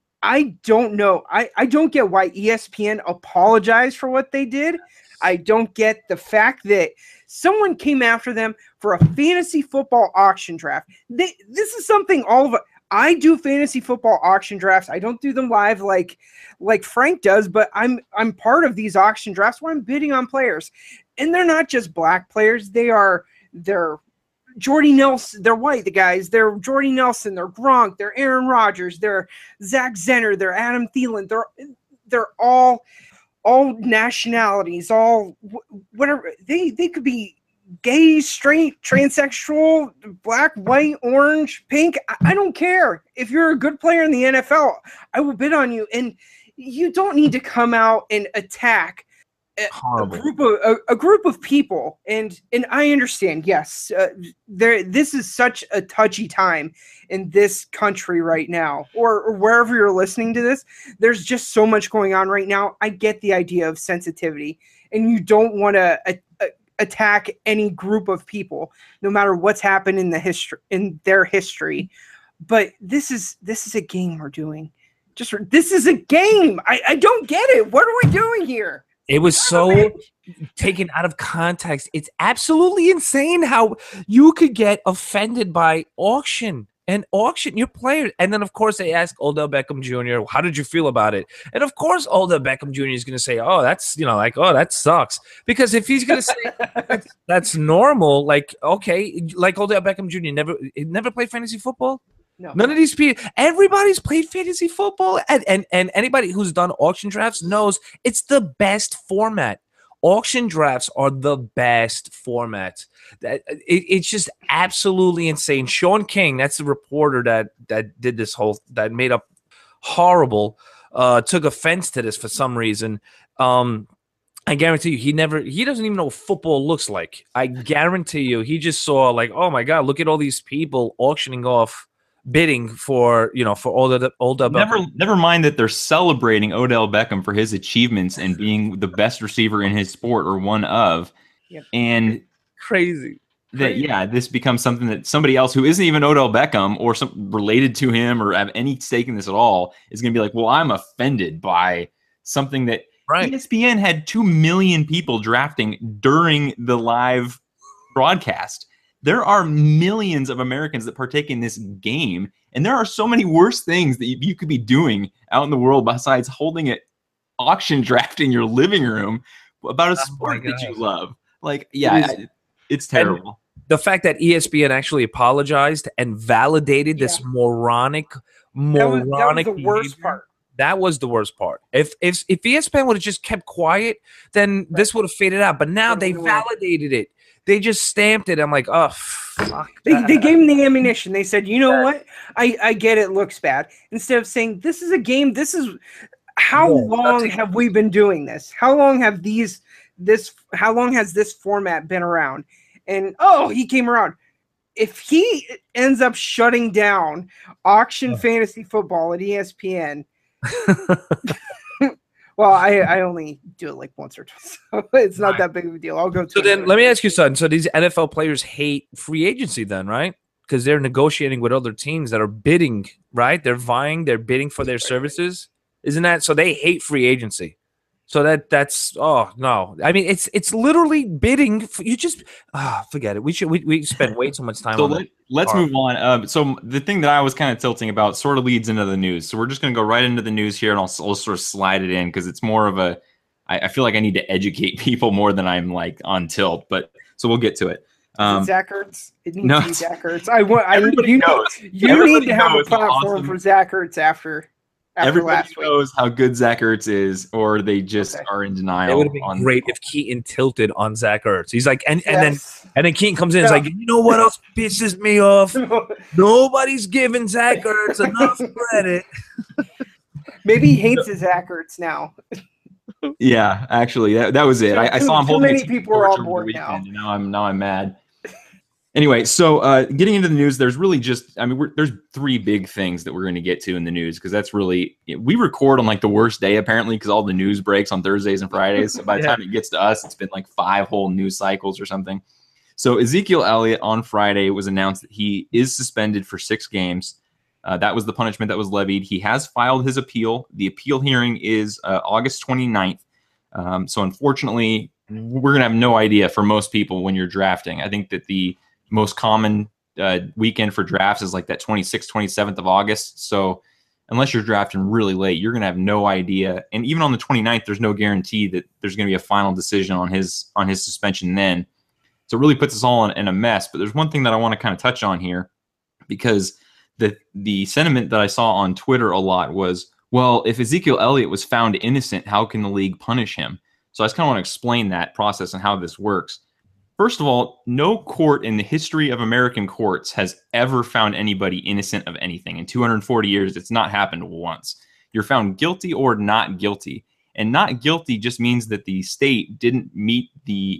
I don't know. I I don't get why E S P N apologized for what they did. I don't get the fact that someone came after them for a fantasy football auction draft. They, this is something all of I do fantasy football auction drafts. I don't do them live like like Frank does, but I'm I'm part of these auction drafts where I'm bidding on players. And they're not just black players. They are they're Jordy Nelson, they're white, the guys. They're Jordy Nelson, they're Gronk, they're Aaron Rodgers, they're Zach Zenner, they're Adam Thielen. They're they're all all nationalities, all whatever. They they could be gay, straight, transsexual, black, white, orange, pink. I, I don't care. If you're a good player in the N F L, I will bid on you. And you don't need to come out and attack a, a group of a, a group of people. And and I understand. Yes, uh, there. This is such a touchy time in this country right now, or, or wherever you're listening to this. There's just so much going on right now. I get the idea of sensitivity, and you don't want to a, a, attack any group of people, no matter what's happened in the history in their history. But this is this is a game we're doing. Just this is a game. I, I don't get it. What are we doing here? It was so taken out of context. It's absolutely insane how you could get offended by auction and auction your players. And then, of course, they ask Odell Beckham Junior, how did you feel about it? And, of course, Odell Beckham Junior is going to say, oh, that's, you know, like, oh, that sucks. Because if he's going to say that's, that's normal, like, okay, like Odell Beckham Junior never never played fantasy football. No. None of these people, everybody's played fantasy football, and, and and anybody who's done auction drafts knows it's the best format. Auction drafts are the best format. That it, it's just absolutely insane. Sean King, that's the reporter that that did this whole that made up horrible, uh, took offense to this for some reason. Um, I guarantee you, he never, he doesn't even know what football looks like. I guarantee you, he just saw like, oh my god, look at all these people auctioning off. Bidding for, you know, for all the Odell Beckham. Never, never mind that they're celebrating Odell Beckham for his achievements and being the best receiver in his sport or one of. Yep. And Crazy. that, yeah, this becomes something that somebody else who isn't even Odell Beckham or some related to him or have any stake in this at all is going to be like, well, I'm offended by something that Right. E S P N had two million people drafting during the live broadcast. There are millions of Americans that partake in this game, and there are so many worse things that you, you could be doing out in the world besides holding an auction draft in your living room about a sport that you love. Like, yeah, It is- I- it's terrible. The fact that E S P N actually apologized and validated this Yeah. moronic, That was, moronic that was the worst behavior, part. That was the worst part. If if if E S P N would have just kept quiet, then this would have faded out. But now they validated it. They just stamped it. I'm like, oh, fuck. They, that. they gave him the ammunition. They said, you know what? I, I get it looks bad. Instead of saying, this is a game, this is how Yeah, long that's- have we been doing this? How long have these this how long has this format been around? And oh, he came around. If he ends up shutting down auction Oh. fantasy football at E S P N, well, I, I only do it like once or twice, so it's not Right. that big of a deal. I'll go to So it then anyway. let me ask you something. So these N F L players hate free agency then, right? Because they're negotiating with other teams that are bidding, right? They're vying, they're bidding for their services. Isn't that so they hate free agency? So that that's oh no. I mean it's it's literally bidding for, you just ah forget it. We should we, we spend way too much time So on let, that. let's All right. move on. Um, so the thing that I was kind of tilting about sort of leads into the news. So we're just going to go right into the news here, and I'll, I'll sort of slide it in because it's more of a I, I feel like I need to educate people more than I'm like on tilt. But so we'll get to it. Um, Zach Ertz. It needs no, to be Zach Ertz. I want. I everybody you, knows. You Everybody need to have a knows how platform awesome- for Zach Ertz after after Everybody last week. knows how good Zach Ertz is, or they just Okay. are in It denial. would have been on great if Keaton tilted on Zach Ertz. He's like, and, and then Yes. and then Keaton comes in. and Yeah. is like, you know what else pisses me off? Nobody's giving Zach Ertz enough credit. Maybe he hates his Zach Ertz now. Yeah, actually, that, that was it. I, I Too- saw him too holding many a people are torch on over the board now. weekend, and now I'm now I'm mad. Anyway, so uh, getting into the news, there's really just, I mean, we're, there's three big things that we're going to get to in the news because that's really, we record on like the worst day apparently because all the news breaks on Thursdays and Fridays. So by the Yeah. time it gets to us, it's been like five whole news cycles or something. So Ezekiel Elliott on Friday was announced that he is suspended for six games. Uh, that was the punishment that was levied. He has filed his appeal. The appeal hearing is uh, August twenty-ninth. Um, so unfortunately, we're going to have no idea for most people when you're drafting. I think that the most common uh, weekend for drafts is like that twenty-sixth, twenty-seventh of August. So unless you're drafting really late, you're going to have no idea. And even on the twenty-ninth, there's no guarantee that there's going to be a final decision on his on his suspension then. So it really puts us all in, in a mess. But there's one thing that I want to kind of touch on here because the the sentiment that I saw on Twitter a lot was, well, if Ezekiel Elliott was found innocent, how can the league punish him? So I just kind of want to explain that process and how this works. First of all, no court in the history of American courts has ever found anybody innocent of anything. In two hundred forty years, it's not happened once. You're found guilty or not guilty. And not guilty just means that the state didn't meet the,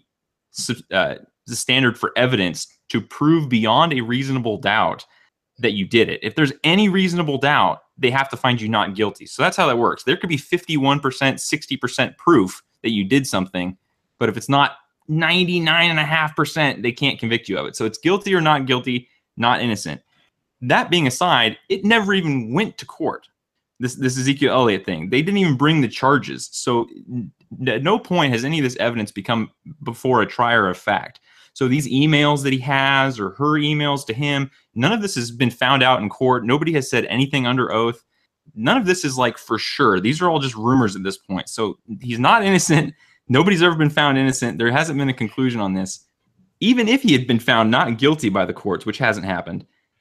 uh, the standard for evidence to prove beyond a reasonable doubt that you did it. If there's any reasonable doubt, they have to find you not guilty. So that's how that works. There could be fifty-one percent, sixty percent proof that you did something, but if it's not ninety-nine point five percent, they can't convict you of it. So it's guilty or not guilty, not innocent. That being aside, it never even went to court. This this Ezekiel Elliott thing, they didn't even bring the charges. So at no point has any of this evidence become before a trier of fact. So these emails that he has or her emails to him, none of this has been found out in court. Nobody has said anything under oath. None of this is like for sure. These are all just rumors at this point. So he's not innocent. Nobody's ever been found innocent. There hasn't been a conclusion on this. Even if he had been found not guilty by the courts, which hasn't happened,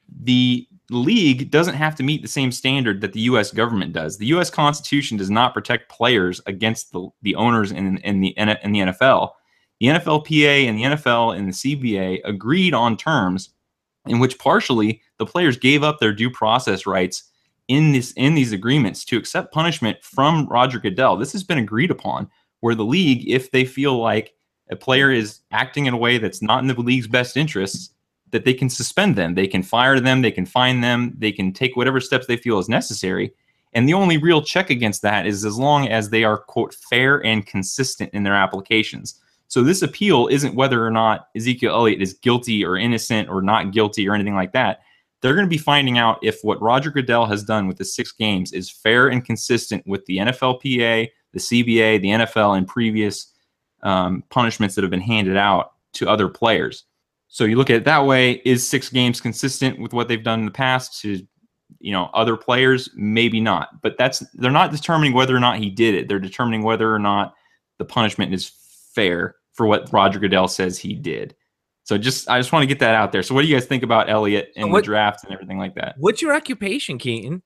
the league doesn't have to meet the same standard that the U S government does. The U S Constitution does not protect players against the, the owners in, in, the, in the N F L. The N F L P A and the N F L and the C B A agreed on terms in which partially the players gave up their due process rights in this in these agreements to accept punishment from Roger Goodell. This has been agreed upon, where the league, if they feel like a player is acting in a way that's not in the league's best interests, that they can suspend them, they can fire them, they can fine them, they can take whatever steps they feel is necessary. And the only real check against that is as long as they are, quote, fair and consistent in their applications. So this appeal isn't whether or not Ezekiel Elliott is guilty or innocent or not guilty or anything like that. They're going to be finding out if what Roger Goodell has done with the six games is fair and consistent with the N F L P A, the C B A, the N F L, and previous um, punishments that have been handed out to other players. So you look at it that way, is six games consistent with what they've done in the past to, you know, other players? Maybe not. But that's they're not determining whether or not he did it. They're determining whether or not the punishment is fair for what Roger Goodell says he did. So just I just want to get that out there. So what do you guys think about Elliott and what, the draft and everything like that? What's your occupation, Keaton?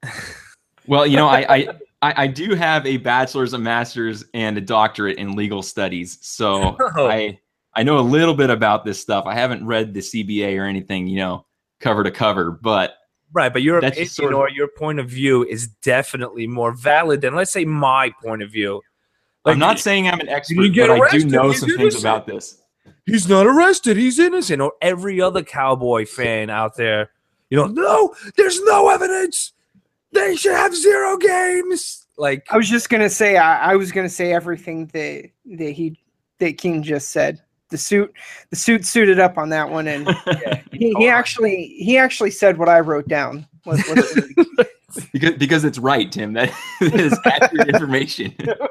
Well, you know, I, I I do have a bachelor's, a master's, and a doctorate in legal studies. So Oh. I I know a little bit about this stuff. I haven't read the C B A or anything, you know, cover to cover, but Right, but your That's opinion just sort of- or your point of view is definitely more valid than, let's say, my point of view. I'm Like, not saying I'm an expert, didn't get but I do arrested, know he's some things innocent. about this. he's not arrested, he's innocent, or every other Cowboy fan out there. You know, no, there's no evidence. They should have zero games. Like, I was just gonna say I, I was gonna say everything that that he that King just said. The suit the suit suited up on that one, and he, he actually he actually said what I wrote down. Let's- let's- Because because it's right, Tim. That is accurate information.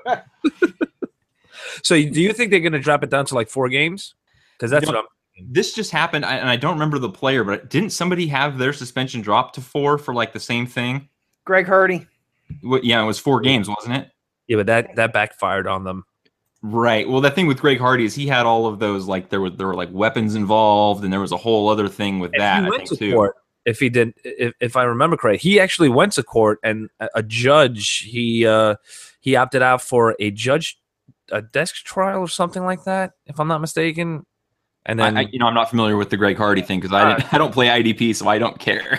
so do you think they're going to drop it down to like four games? Because that's You know, what I'm. This just happened, I- and I don't remember the player, but didn't somebody have their suspension dropped to four for like the same thing? Greg Hardy. What, yeah, it was four games, wasn't it? Yeah, but that that backfired on them. Right. Well, the thing with Greg Hardy is he had all of those, like there were there were like weapons involved, and there was a whole other thing with If that. he I went think to too. court, if he did, if, if I remember correct, he actually went to court, and a, a judge he uh, he opted out for a judge a desk trial or something like that, if I'm not mistaken. And then I, I, you know, I'm not familiar with the Greg Hardy thing because I didn't, I don't play I D P, so I don't care.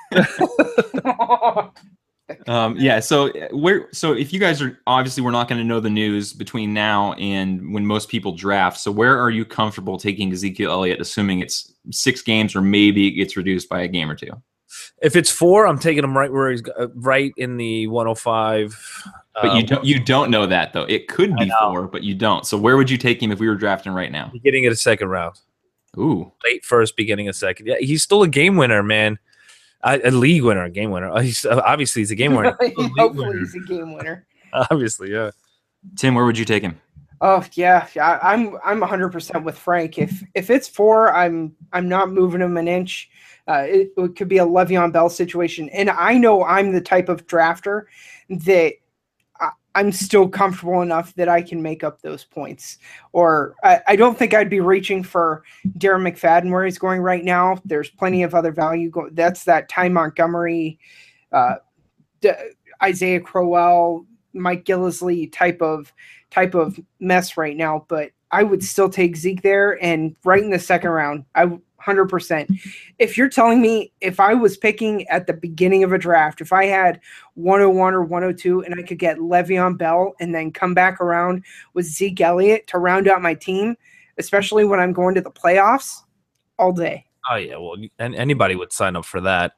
um, yeah. So where, so if you guys are obviously, we're not going to know the news between now and when most people draft. So where are you comfortable taking Ezekiel Elliott, assuming it's six games or maybe it gets reduced by a game or two? If it's four, I'm taking him right where he's uh, right in the one oh five. But uh, you don't you don't know that though. It could be four, but you don't. So where would you take him if we were drafting right now? Beginning of the second round. Ooh, late first, beginning of second. Yeah, he's still a game winner, man. A, a league winner, a game winner. Uh, he's uh, obviously he's a game winner. Hopefully winner. he's a game winner. Obviously, yeah. Tim, where would you take him? Oh yeah, I, I'm I'm one hundred percent with Frank. If if it's four, I'm I'm not moving him an inch. Uh, it, it could be a Le'Veon Bell situation, and I know I'm the type of drafter that I, I'm still comfortable enough that I can make up those points. Or I, I don't think I'd be reaching for Darren McFadden where he's going right now. There's plenty of other value. Go, that's that Ty Montgomery, uh, D- Isaiah Crowell, Mike Gillisley type of type of mess right now. But I would still take Zeke there, and right in the second round, I one hundred percent. If you're telling me if I was picking at the beginning of a draft, if I had one oh one or one oh two and I could get Le'Veon Bell and then come back around with Zeke Elliott to round out my team, especially when I'm going to the playoffs, all day. Oh yeah, well, and anybody would sign up for that.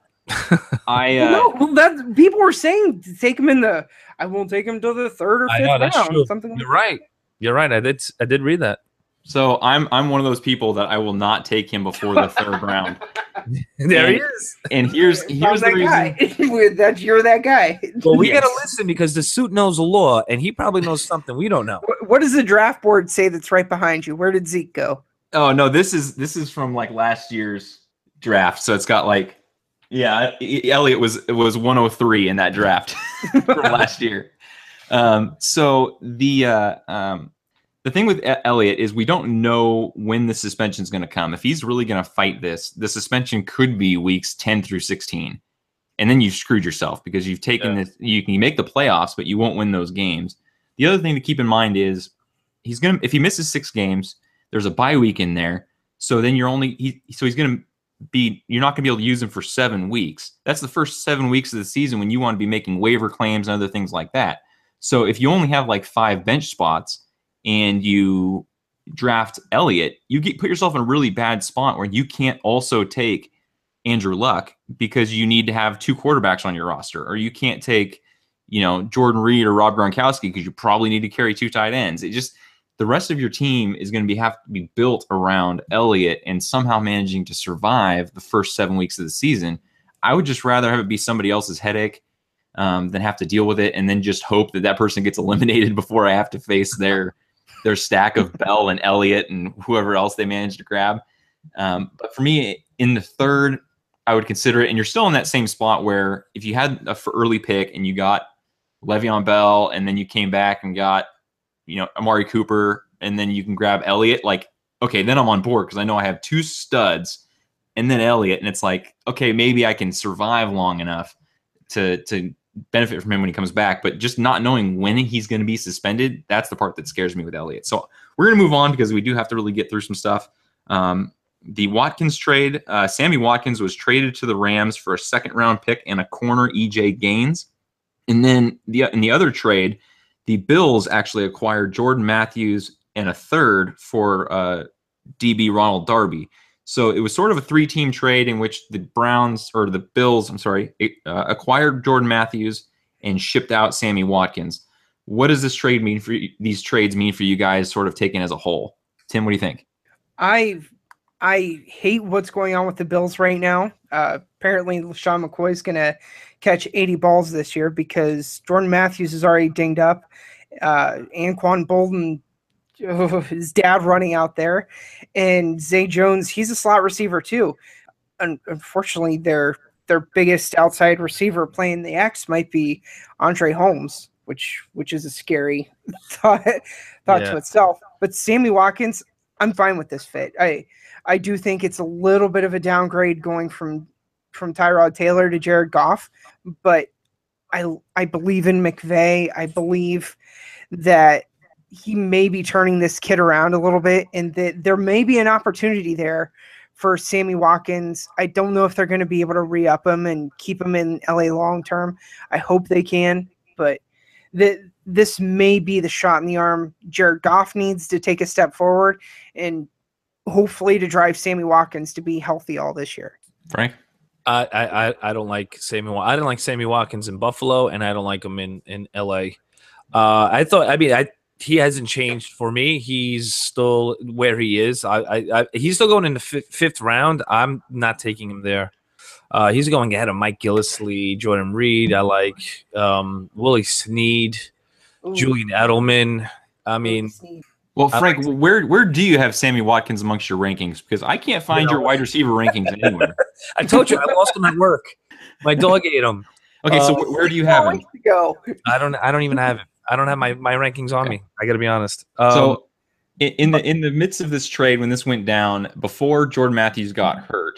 I uh, no, well, that people were saying to take him in the. I won't take him to the third or I fifth know, that's round. true. Something like You're right. You're right. I did. I did read that. So I'm I'm one of those people that I will not take him before the third round. There and, he is. And here's here's the that reason. guy. That's you're that guy. Well, we Yes. got to listen because the suit knows the law, and he probably knows something we don't know. What, what does the draft board say that's right behind you? Where did Zeke go? Oh no, this is this is from like last year's draft. So it's got like, yeah, Elliott was was one oh three in that draft from last year. Um, so the uh, um, the thing with Elliott is we don't know when the suspension is going to come. If he's really going to fight this, the suspension could be weeks ten through sixteen, and then you've screwed yourself because you've taken Yeah. this. You can make the playoffs, but you won't win those games. The other thing to keep in mind is he's gonna if he misses six games, there's a bye week in there. So then you're only he so he's gonna be you're not gonna be able to use him for seven weeks. That's the first seven weeks of the season when you want to be making waiver claims and other things like that. So if you only have like five bench spots and you draft Elliott, you get put yourself in a really bad spot where you can't also take Andrew Luck because you need to have two quarterbacks on your roster, or you can't take, you know, Jordan Reed or Rob Gronkowski because you probably need to carry two tight ends. It just the rest of your team is going to be have to be built around Elliott and somehow managing to survive the first seven weeks of the season. I would just rather have it be somebody else's headache um, than have to deal with it and then just hope that that person gets eliminated before I have to face their their stack of Bell and Elliott and whoever else they manage to grab. Um, but for me, in the third, I would consider it. And you're still in that same spot where if you had a f- early pick and you got Le'Veon Bell and then you came back and got, you know, Amari Cooper, and then you can grab Elliott, like, okay, then I'm on board because I know I have two studs and then Elliott, and it's like, okay, maybe I can survive long enough to to benefit from him when he comes back. But just not knowing when he's going to be suspended, that's the part that scares me with Elliott. So we're going to move on because we do have to really get through some stuff. Um, the Watkins trade, uh, Sammy Watkins was traded to the Rams for a second round pick and a corner, E J Gaines. And then the in the other trade, the Bills actually acquired Jordan Matthews and a third for uh, D B Ronald Darby. So it was sort of a three-team trade in which the Browns, or the Bills, I'm sorry, uh, acquired Jordan Matthews and shipped out Sammy Watkins. What does this trade mean for you, these trades mean for you guys sort of taken as a whole? Tim, what do you think? I I hate what's going on with the Bills right now. Uh, apparently, LaShawn McCoy is going to catch eighty balls this year because Jordan Matthews is already dinged up. Uh, Anquan Bolden, oh, his dad running out there, and Zay Jones, he's a slot receiver too. Un- unfortunately, their their biggest outside receiver playing the X might be Andre Holmes. which which is a scary thought thought Yeah. to itself. But Sammy Watkins, I'm fine with this fit. I I do think it's a little bit of a downgrade going from from Tyrod Taylor to Jared Goff, but I I believe in McVay. I believe that he may be turning this kid around a little bit, and that there may be an opportunity there for Sammy Watkins. I don't know if they're going to be able to re-up him and keep him in L A long term. I hope they can, but that this may be the shot in the arm Jared Goff needs to take a step forward and hopefully to drive Sammy Watkins to be healthy all this year. Frank? I, I, I don't like Sammy. Wa- I don't like Sammy Watkins in Buffalo, and I don't like him in in L A. Uh, I thought. I mean, I he hasn't changed for me. He's still where he is. I, I, I he's still going in the f- fifth round. I'm not taking him there. Uh, he's going ahead of Mike Gillislee, Jordan Reed. I like um, Willie Snead, Ooh. Julian Edelman. I mean, Well, I Frank, where where do you have Sammy Watkins amongst your rankings? Because I can't find You know- your wide receiver rankings anywhere. I told you I lost him at work. My dog ate him. Okay, so Uh, wh- where do you have him? to go. I don't. I don't even have it. I don't have my, my rankings on me. I got to be honest. Um, So in, in the in the midst of this trade, when this went down, before Jordan Matthews got hurt,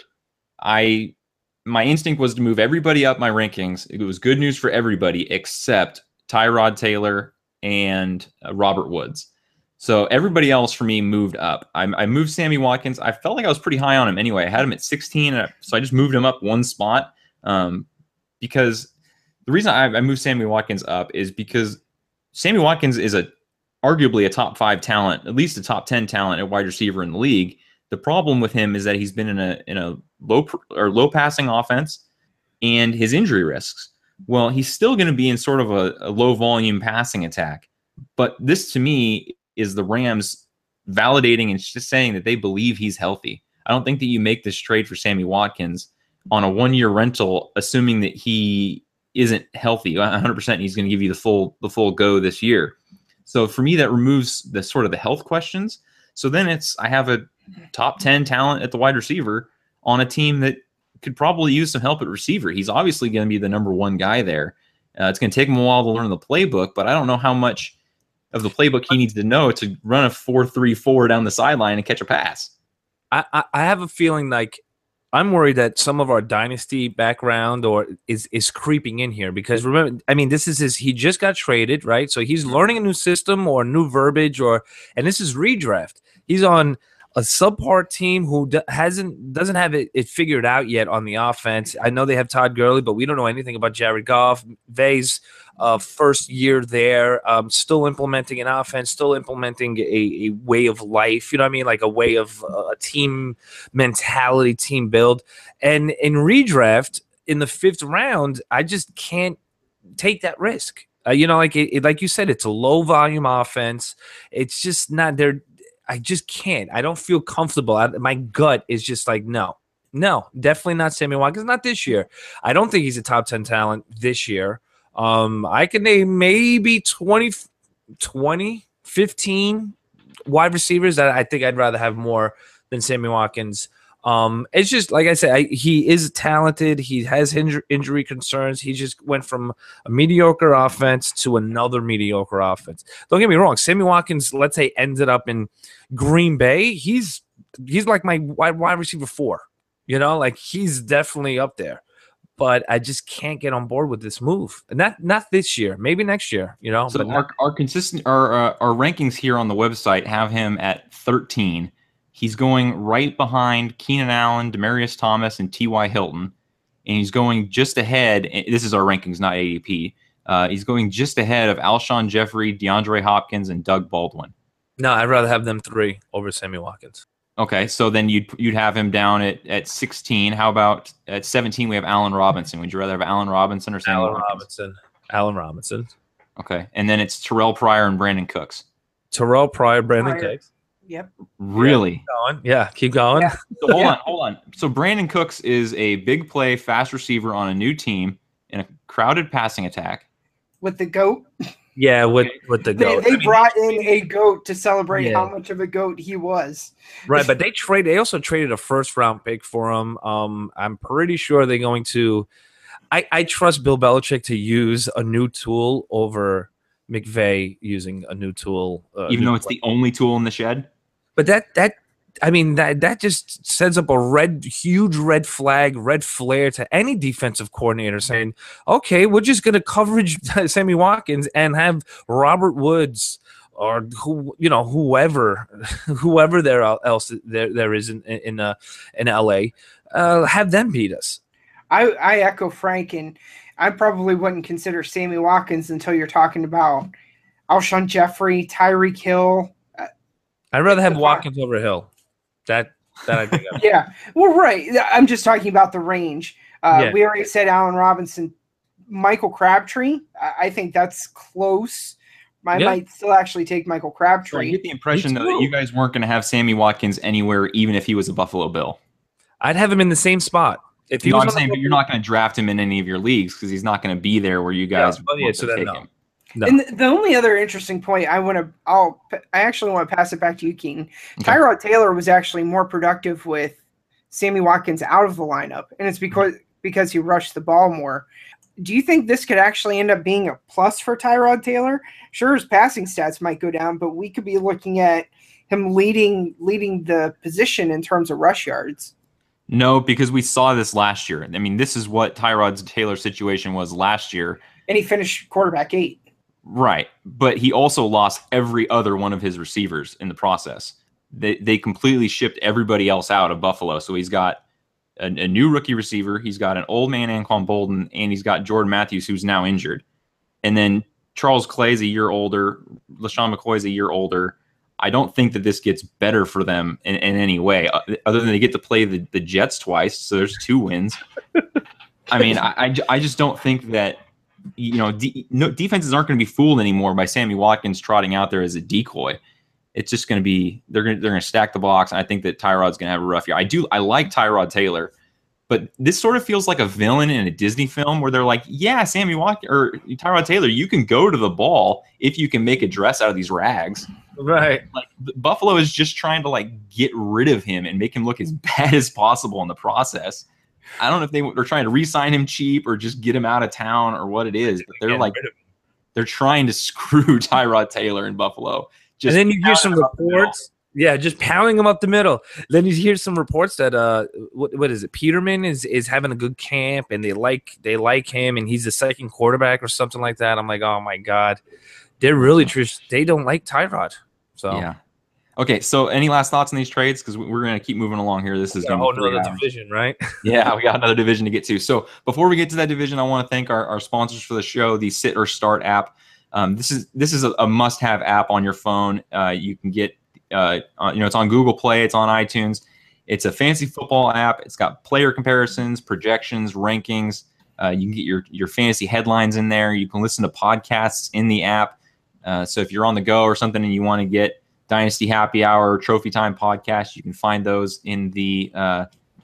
I my instinct was to move everybody up my rankings. It was good news for everybody except Tyrod Taylor and uh, Robert Woods. So everybody else for me moved up. I, I moved Sammy Watkins. I felt like I was pretty high on him anyway. I had him at sixteen, and I, so I just moved him up one spot um, because the reason I, I moved Sammy Watkins up is because Sammy Watkins is a arguably a top five talent, at least a top ten talent at wide receiver in the league. The problem with him is that he's been in a in a low or low passing offense, and his injury risks. Well, he's still going to be in sort of a, a low volume passing attack. But this to me is the Rams validating and just saying that they believe he's healthy. I don't think that you make this trade for Sammy Watkins on a one year rental, assuming that he isn't healthy one hundred percent. He's going to give you the full the full go this year. So for me, that removes the sort of the health questions. So then it's I have a top ten talent at the wide receiver on a team that could probably use some help at receiver. He's obviously going to be the number one guy there. Uh, it's going to take him a while to learn the playbook, but I don't know how much of the playbook he needs to know to run a four three four down the sideline and catch a pass. I, I, I have a feeling like I'm worried that some of our dynasty background or is is creeping in here because remember, I mean, this is his. He just got traded, right? So he's learning a new system or new verbiage, or and this is redraft. He's on a subpar team who d- hasn't doesn't have it, it figured out yet on the offense. I know they have Todd Gurley, but we don't know anything about Jared Goff. Vay's uh, first year there, um, still implementing an offense, still implementing a, a way of life. You know what I mean? Like a way of uh, a team mentality, team build. And in redraft in the fifth round, I just can't take that risk. Uh, you know, like it, it, like you said, it's a low volume offense. It's just not there. I just can't. I don't feel comfortable. I, my gut is just like, no, no, definitely not Sammy Watkins. Not this year. I don't think he's a top ten talent this year. Um, I can name maybe twenty, twenty, fifteen wide receivers that I think I'd rather have more than Sammy Watkins. Um, it's just like I said, I, he is talented. He has injury, injury concerns. He just went from a mediocre offense to another mediocre offense. Don't get me wrong. Sammy Watkins, let's say, ended up in Green Bay. He's he's like my wide, wide receiver four. You know, like he's definitely up there. But I just can't get on board with this move. Not not this year, maybe next year. You know, So but our, not, our consistent our uh, our rankings here on the website have him at thirteen. He's going right behind Keenan Allen, Demaryius Thomas, and T Y. Hilton. And he's going just ahead. And this is our rankings, not A D P. Uh, he's going just ahead of Alshon Jeffrey, DeAndre Hopkins, and Doug Baldwin. no, I'd rather have them three over Sammy Watkins. Okay, so then you'd you'd have him down at, at sixteen. How about at seventeen, we have Allen Robinson. Would you rather have Allen Robinson or Sammy Allen Watkins? Robinson. Allen Robinson. Okay, and then it's Terrell Pryor and Brandon Cooks. Terrell Pryor, Brandon Pryor. Cooks. Yep. Really? Keep going. Yeah, keep going. Yeah. So hold Yeah. on, hold on. So Brandon Cooks is a big play, fast receiver on a new team in a crowded passing attack. With the GOAT. Yeah, with with the They, goat. they I mean, brought in a GOAT to celebrate Yeah. how much of a GOAT he was. right, but they trade. They also traded a first round pick for him. Um, I'm pretty sure they're going to. I I trust Bill Belichick to use a new tool over McVay using a new tool, uh, Even new though it's the only tool in the shed. But that that I mean that that just sends up a red huge red flag, red flare to any defensive coordinator saying, "Okay, we're just going to coverage Sammy Watkins and have Robert Woods or who you know whoever whoever there else there there is in in uh, in L A uh, have them beat us." I I echo Frank, and I probably wouldn't consider Sammy Watkins until you're talking about Alshon Jeffrey, Tyreek Hill. I'd rather have Watkins over Hill. That that I think. Of. Yeah, well, right. I'm just talking about the range. Uh, Yeah. We already said Allen Robinson, Michael Crabtree. I, I think that's close. I Yeah. might still actually take Michael So I Crabtree. get the impression Me though that too. you guys weren't going to have Sammy Watkins anywhere, even if he was a Buffalo Bill. I'd have him in the same spot. If he You know was what I'm on the saying, but you're not going to draft him in any of your leagues because he's not going to be there where you guys Yeah, well, yeah, want so to then take no. him. No. And the, the only other interesting point I want to, I'll, I actually want to pass it back to you, Keaton. Okay. Tyrod Taylor was actually more productive with Sammy Watkins out of the lineup, and it's because because he rushed the ball more. Do you think this could actually end up being a plus for Tyrod Taylor? Sure, his passing stats might go down, but we could be looking at him leading leading the position in terms of rush yards. No, because we saw this last year. I mean, this is what Tyrod Taylor's situation was last year. And he finished quarterback eight. Right. But he also lost every other one of his receivers in the process. They they completely shipped everybody else out of Buffalo. So he's got a, a new rookie receiver. He's got an old man, Anquan Bolden, and he's got Jordan Matthews, who's now injured. And then Charles Clay's a year older. LaShawn McCoy's a year older. I don't think that this gets better for them in, in any way, uh, other than they get to play the, the Jets twice. So there's two wins. I mean, I, I, I just don't think that, you know, de- no, defenses aren't going to be fooled anymore by Sammy Watkins trotting out there as a decoy. It's just going to be they're going to they're going to stack the box. And I think that Tyrod's going to have a rough year. I do I like Tyrod Taylor, but this sort of feels like a villain in a Disney film where they're like, yeah, Sammy Watkins or Tyrod Taylor, you can go to the ball if you can make a dress out of these rags. Right. Like Buffalo is just trying to like get rid of him and make him look as bad as possible in the process. I don't know if they they're trying to re-sign him cheap or just get him out of town or what it is, but they're Get like rid of him. they're trying to screw Tyrod Taylor in Buffalo. Just And then you hear some pound him up the middle. reports. Yeah, just pounding him up the middle. Then you hear some reports that uh, what what is it? Peterman is is having a good camp, and they like they like him, and he's the second quarterback or something like that. I'm like, oh my god, they're really tr- they don't like Tyrod. So Yeah. Okay. So, any last thoughts on these trades? Because we're going to keep moving along here. This is a going whole to be three nother hours. division, right? Yeah, we got another division to get to. So before we get to that division, I want to thank our, our sponsors for the show, the Sit or Start app. Um, this is this is a, a must-have app on your phone. Uh, you can get, uh, on, you know, it's on Google Play, it's on iTunes. It's a fantasy football app. It's got player comparisons, projections, rankings. Uh, you can get your your fantasy headlines in there. You can listen to podcasts in the app. Uh, so if you're on the go or something and you want to get Dynasty Happy Hour, Trophy Time podcast, you can find those in the uh,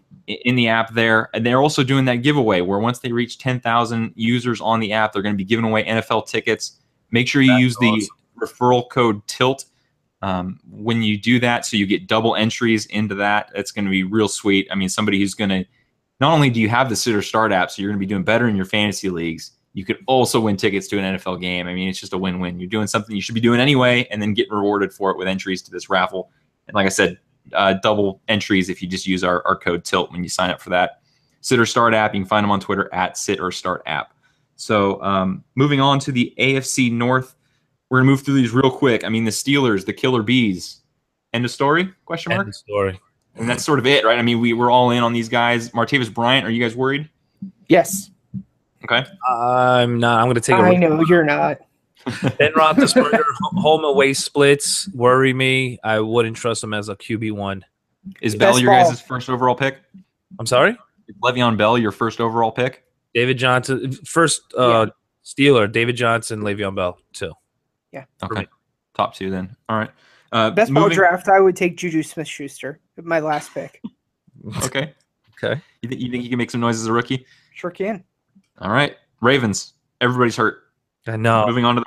in the app there. And they're also doing that giveaway where once they reach ten thousand users on the app, they're going to be giving away N F L tickets. Make sure you That's use the awesome. referral code TILT um, when you do that, so you get double entries into that. That's going to be real sweet. I mean, somebody who's going to not only do you have the Sit or Start app, so you're going to be doing better in your fantasy leagues, you could also win tickets to an N F L game. I mean, it's just a win-win. You're doing something you should be doing anyway, and then getting rewarded for it with entries to this raffle. And like I said, uh, double entries if you just use our, our code TILT when you sign up for that. Sit or Start app. You can find them on Twitter at Sit or Start app. So um, moving on to the A F C North, we're gonna move through these real quick. I mean, the Steelers, the Killer Bees. End of story? Question mark. End of story. And that's sort of it, right? I mean, we we're all in on these guys. Martavis Bryant, are you guys worried? Yes, Okay. I'm not. I'm going to take a I look. know you're not. Ben Roethlisberger home away splits worry me. I wouldn't trust him as a Q B one. Is Best Bell your ball. guys' first overall pick? I'm sorry, Is Le'Veon Bell your first overall pick? David Johnson first. Uh, Steeler David Johnson, Le'Veon Bell too. Okay. me. Top two then. All right. Uh, Best ball moving- draft, I would take Juju Smith-Schuster, my last pick. Okay. Okay. You, th- you think you can make some noise as a rookie? Sure can. All right. Ravens. Everybody's hurt. I know. Moving on to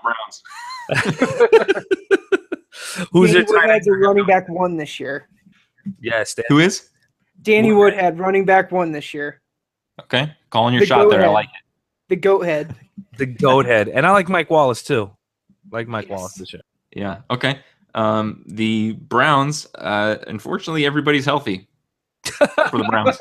the Browns. Who's Danny their tight Woodhead's end? a running back one this year. Yes, Dan- Who is? Danny Woodhead, running back one this year. Okay. Calling your The shot there. I go-ahead. like it. The goat head. the goat head, and I like Mike Wallace too. Like Mike Yes. Wallace this year. Yeah. Okay. Um, the Browns. Uh, unfortunately, everybody's healthy for the Browns.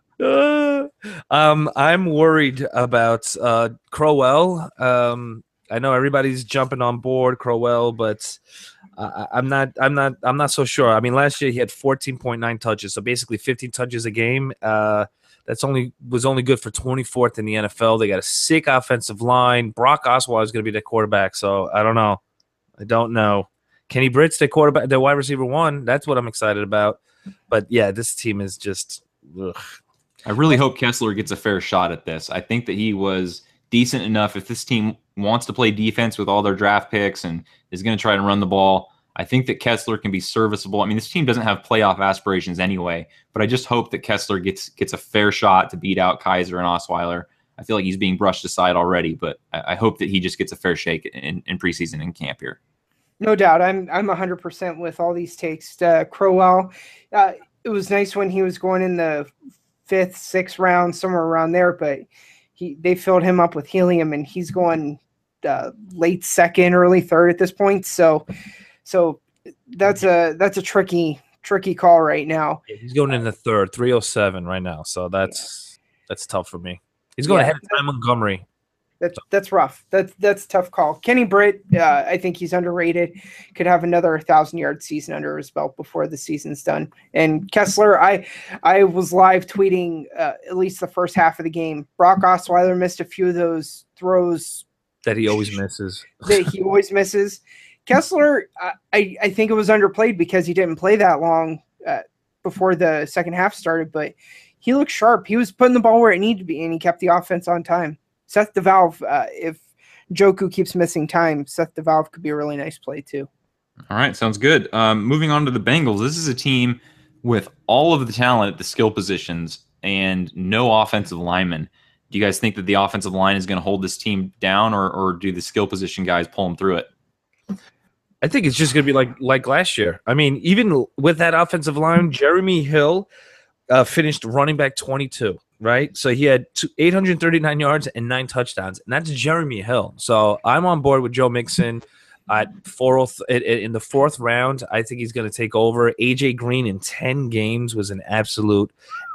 Uh, um, I'm worried about uh, Crowell. Um, I know everybody's jumping on board Crowell, but I, I'm not. I'm not. I'm not so sure. I mean, last year he had fourteen point nine touches, so basically fifteen touches a game. Uh, that's only was only good for twenty-fourth in the N F L. They got a sick offensive line. Brock Osweiler is going to be the quarterback, so I don't know. I don't know. Kenny Britt's the quarterback, the wide receiver one. That's what I'm excited about. But yeah, this team is just. Ugh. I really hope Kessler gets a fair shot at this. I think that he was decent enough. If this team wants to play defense with all their draft picks and is going to try to run the ball, I think that Kessler can be serviceable. I mean, this team doesn't have playoff aspirations anyway, but I just hope that Kessler gets gets a fair shot to beat out Kaiser and Osweiler. I feel like he's being brushed aside already, but I, I hope that he just gets a fair shake in, in preseason and camp here. No doubt. I'm I'm one hundred percent with all these takes. Uh, Crowell, uh, it was nice when he was going in the fifth, sixth round, somewhere around there, but he they filled him up with helium, and he's going uh, late second, early third at this point. So, so that's a that's a tricky tricky call right now. Yeah, he's going in the third, three oh seven right now. So that's yeah. that's tough for me. He's going Yeah. ahead of Ty Montgomery. That's that's rough. That's that's a tough call. Kenny Britt, uh, I think he's underrated. Could have another thousand yard season under his belt before the season's done. And Kessler, I I was live tweeting uh, at least the first half of the game. Brock Osweiler missed a few of those throws That he always misses. that he always misses. Kessler, I I think it was underplayed because he didn't play that long uh, before the second half started, but he looked sharp. He was putting the ball where it needed to be, and he kept the offense on time. Seth DeValve, uh, if Joku keeps missing time, Seth DeValve could be a really nice play too. All right, sounds good. Um, moving on to the Bengals. This is a team with all of the talent at the skill positions and no offensive linemen. Do you guys think that the offensive line is going to hold this team down, or or do the skill position guys pull them through it? I think it's just going to be like like last year. I mean, even with that offensive line, Jeremy Hill uh, finished running back twenty-two. Right, so he had two, eight hundred thirty-nine yards and nine touchdowns, and that's Jeremy Hill. So I'm on board with Joe Mixon at four in the fourth round. I think he's going to take over. A J Green in ten games was an absolute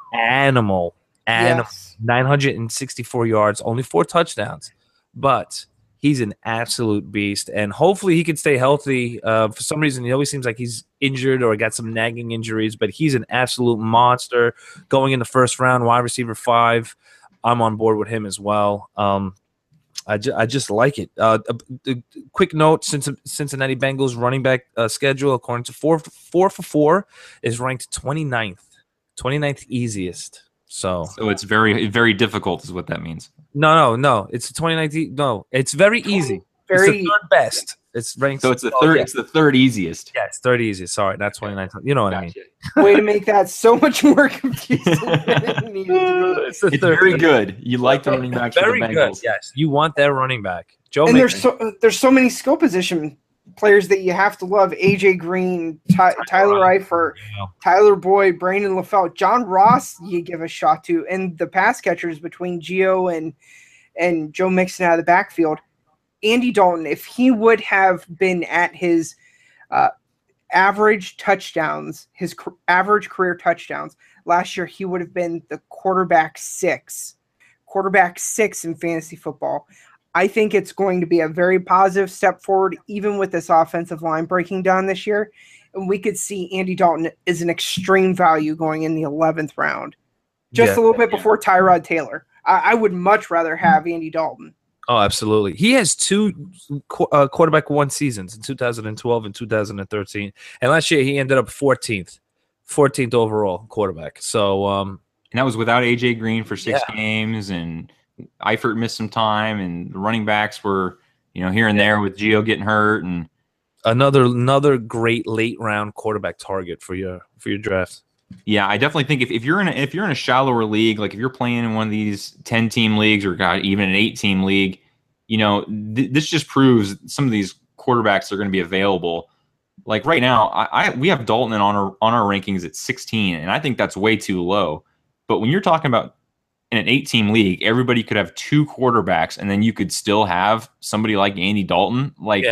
animal. Animal, Yes. nine hundred sixty-four yards, only four touchdowns, but he's an absolute beast, and hopefully he can stay healthy. Uh, for some reason, he always seems like he's injured or got some nagging injuries, but he's an absolute monster. Going in the first round, wide receiver five, I'm on board with him as well. Um, I, ju- I just like it. Uh, a, a quick note: Cincinnati Bengals running back uh, schedule, according to four, four for four, is ranked twenty-ninth, twenty-ninth easiest. So, So it's very, very difficult is what that means. no, no, no. It's twenty nineteen. No, it's very easy. Very it's the third best. It's ranked. So it's the oh, third. yeah. It's the third easiest. Yeah, it's third easiest. Sorry, not twenty nineteen. You know what I mean. Gotcha. way to make that so much more confusing than it needed to be. It's the It's third very best. good. You like the running backs for the Very good. Bengals. Yes, you want that running back. Joe And there's Mixon. so there's so many skill position players that you have to love. A J Green, Ty, Tyler Eifert, Yeah. Tyler Boyd, Brandon LaFell, John Ross. You give a shot to, and the pass catchers between Gio and and Joe Mixon out of the backfield. Andy Dalton, if he would have been at his uh, average touchdowns, his cr- average career touchdowns last year, he would have been the quarterback six, quarterback six in fantasy football. I think it's going to be a very positive step forward, even with this offensive line breaking down this year. And we could see Andy Dalton as an extreme value going in the eleventh round, just Yeah. a little bit before Tyrod Taylor. I, I would much rather have Andy Dalton. Oh, absolutely. He has two qu- uh, quarterback one seasons in two thousand twelve and two thousand thirteen, and last year he ended up fourteenth, fourteenth overall quarterback. So, um, And that was without A J Green for six Yeah. games, and Eifert missed some time, and the running backs were, you know, here and there with Gio getting hurt, and another another great late round quarterback target for your for your draft. yeah, I definitely think if, if you're in a, if you're in a shallower league, like if you're playing in one of these ten team leagues or God, even an eight team league, you know, th- this just proves some of these quarterbacks are going to be available. Like right now, I, I we have Dalton on our on our rankings at sixteen, and I think that's way too low. But when you're talking about in an eight team league, everybody could have two quarterbacks, and then you could still have somebody like Andy Dalton. Like Yeah.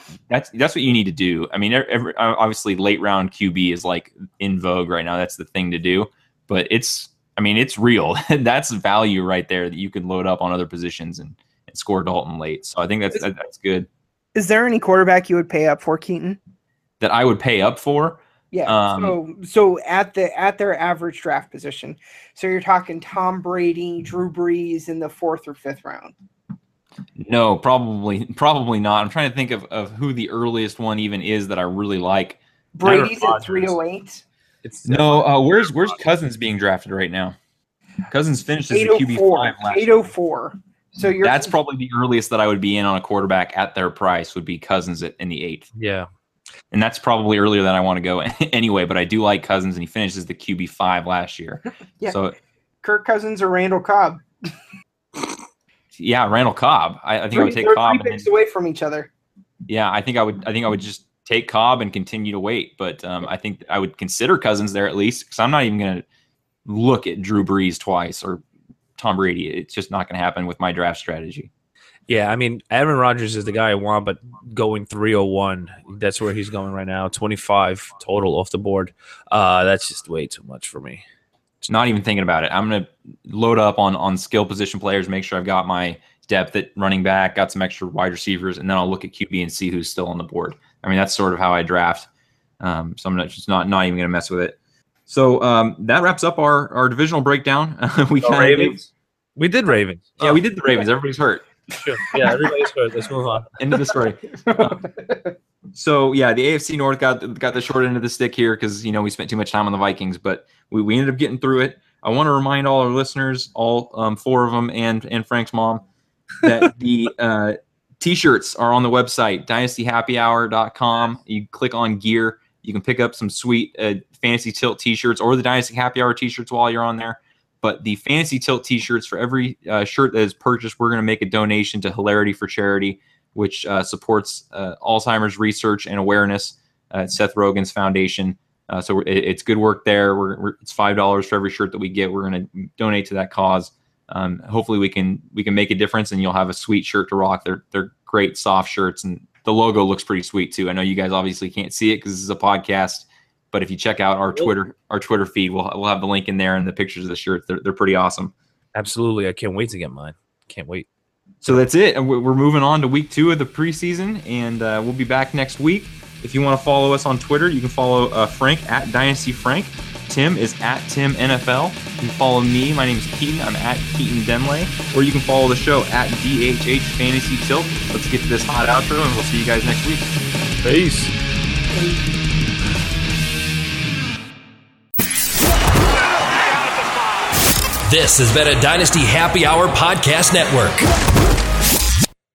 that's that's what you need to do. I mean, every, obviously, late round Q B is like in vogue right now. That's the thing to do. But it's, I mean, it's real. That's value right there that you can load up on other positions and, and score Dalton late. So I think that's that, that's good. Is there any quarterback you would pay up for, Keaton? That I would pay up for? Yeah. Um, so so at the at their average draft position. So you're talking Tom Brady, Drew Brees in the fourth or fifth round. No, probably probably not. I'm trying to think of, of who the earliest one even is that I really like. Brady's at three oh eight. It's No, uh, where's where's Cousins being drafted right now? Cousins finished as a Q B five last year. eight oh four. So you're That's probably the earliest that I would be in on a quarterback at their price would be Cousins at, in the eighth. Yeah. And that's probably earlier than I want to go anyway, but I do like Cousins, and he finished as the Q B five last year. Yeah. So, Kirk Cousins or Randall Cobb. yeah, Randall Cobb. I, I think Three, I would take they're Cobb. three And picks away from each other. yeah, I think I would. I think I would just take Cobb and continue to wait. But um, I think I would consider Cousins there at least, because I'm not even going to look at Drew Brees twice or Tom Brady. It's just not going to happen with my draft strategy. Yeah, I mean, Aaron Rodgers is the guy I want, but going three oh one, that's where he's going right now. twenty-five total off the board. Uh, that's just way too much for me. Just not even thinking about it. I'm going to load up on on skill position players, make sure I've got my depth at running back, got some extra wide receivers, and then I'll look at Q B and see who's still on the board. I mean, that's sort of how I draft. Um, so I'm not, just not not even going to mess with it. So um, that wraps up our, our divisional breakdown. we Oh, kinda Ravens? gave- We did Ravens. yeah, we did the Ravens. Everybody's hurt. Sure. Yeah, everybody's good. Let's move on. End of the story. So yeah, the A F C North got got the short end of the stick here because you know we spent too much time on the Vikings, but we, we ended up getting through it. I want to remind all our listeners, all um, four of them, and and Frank's mom, that the uh, t-shirts are on the website dynasty happy hour dot com. You click on gear, you can pick up some sweet uh, Fantasy Tilt t-shirts or the Dynasty Happy Hour t-shirts while you're on there. But the Fantasy Tilt t-shirts, for every uh, shirt that is purchased, we're going to make a donation to Hilarity for Charity, which uh, supports uh, Alzheimer's research and awareness at Seth Rogen's foundation. Uh, so it, it's good work there. We're, we're, it's five dollars for every shirt that we get. We're going to donate to that cause. Um, hopefully we can we can make a difference, and you'll have a sweet shirt to rock. They're they're great soft shirts, and the logo looks pretty sweet too. I know you guys obviously can't see it because this is a podcast. But if you check out our Twitter, our Twitter feed, we'll we'll have the link in there and the pictures of the shirts. They're they're pretty awesome. Absolutely, I can't wait to get mine. Can't wait. So that's it. And we're moving on to week two of the preseason, and uh, we'll be back next week. If you want to follow us on Twitter, you can follow uh, Frank at Dynasty Frank. Tim is at Tim N F L. You can follow me. My name is Keaton. I'm at Keaton Denley. Or you can follow the show at D H H Fantasy Tilt. Let's get to this hot outro, and we'll see you guys next week. Peace. This has been a Dynasty Happy Hour Podcast Network.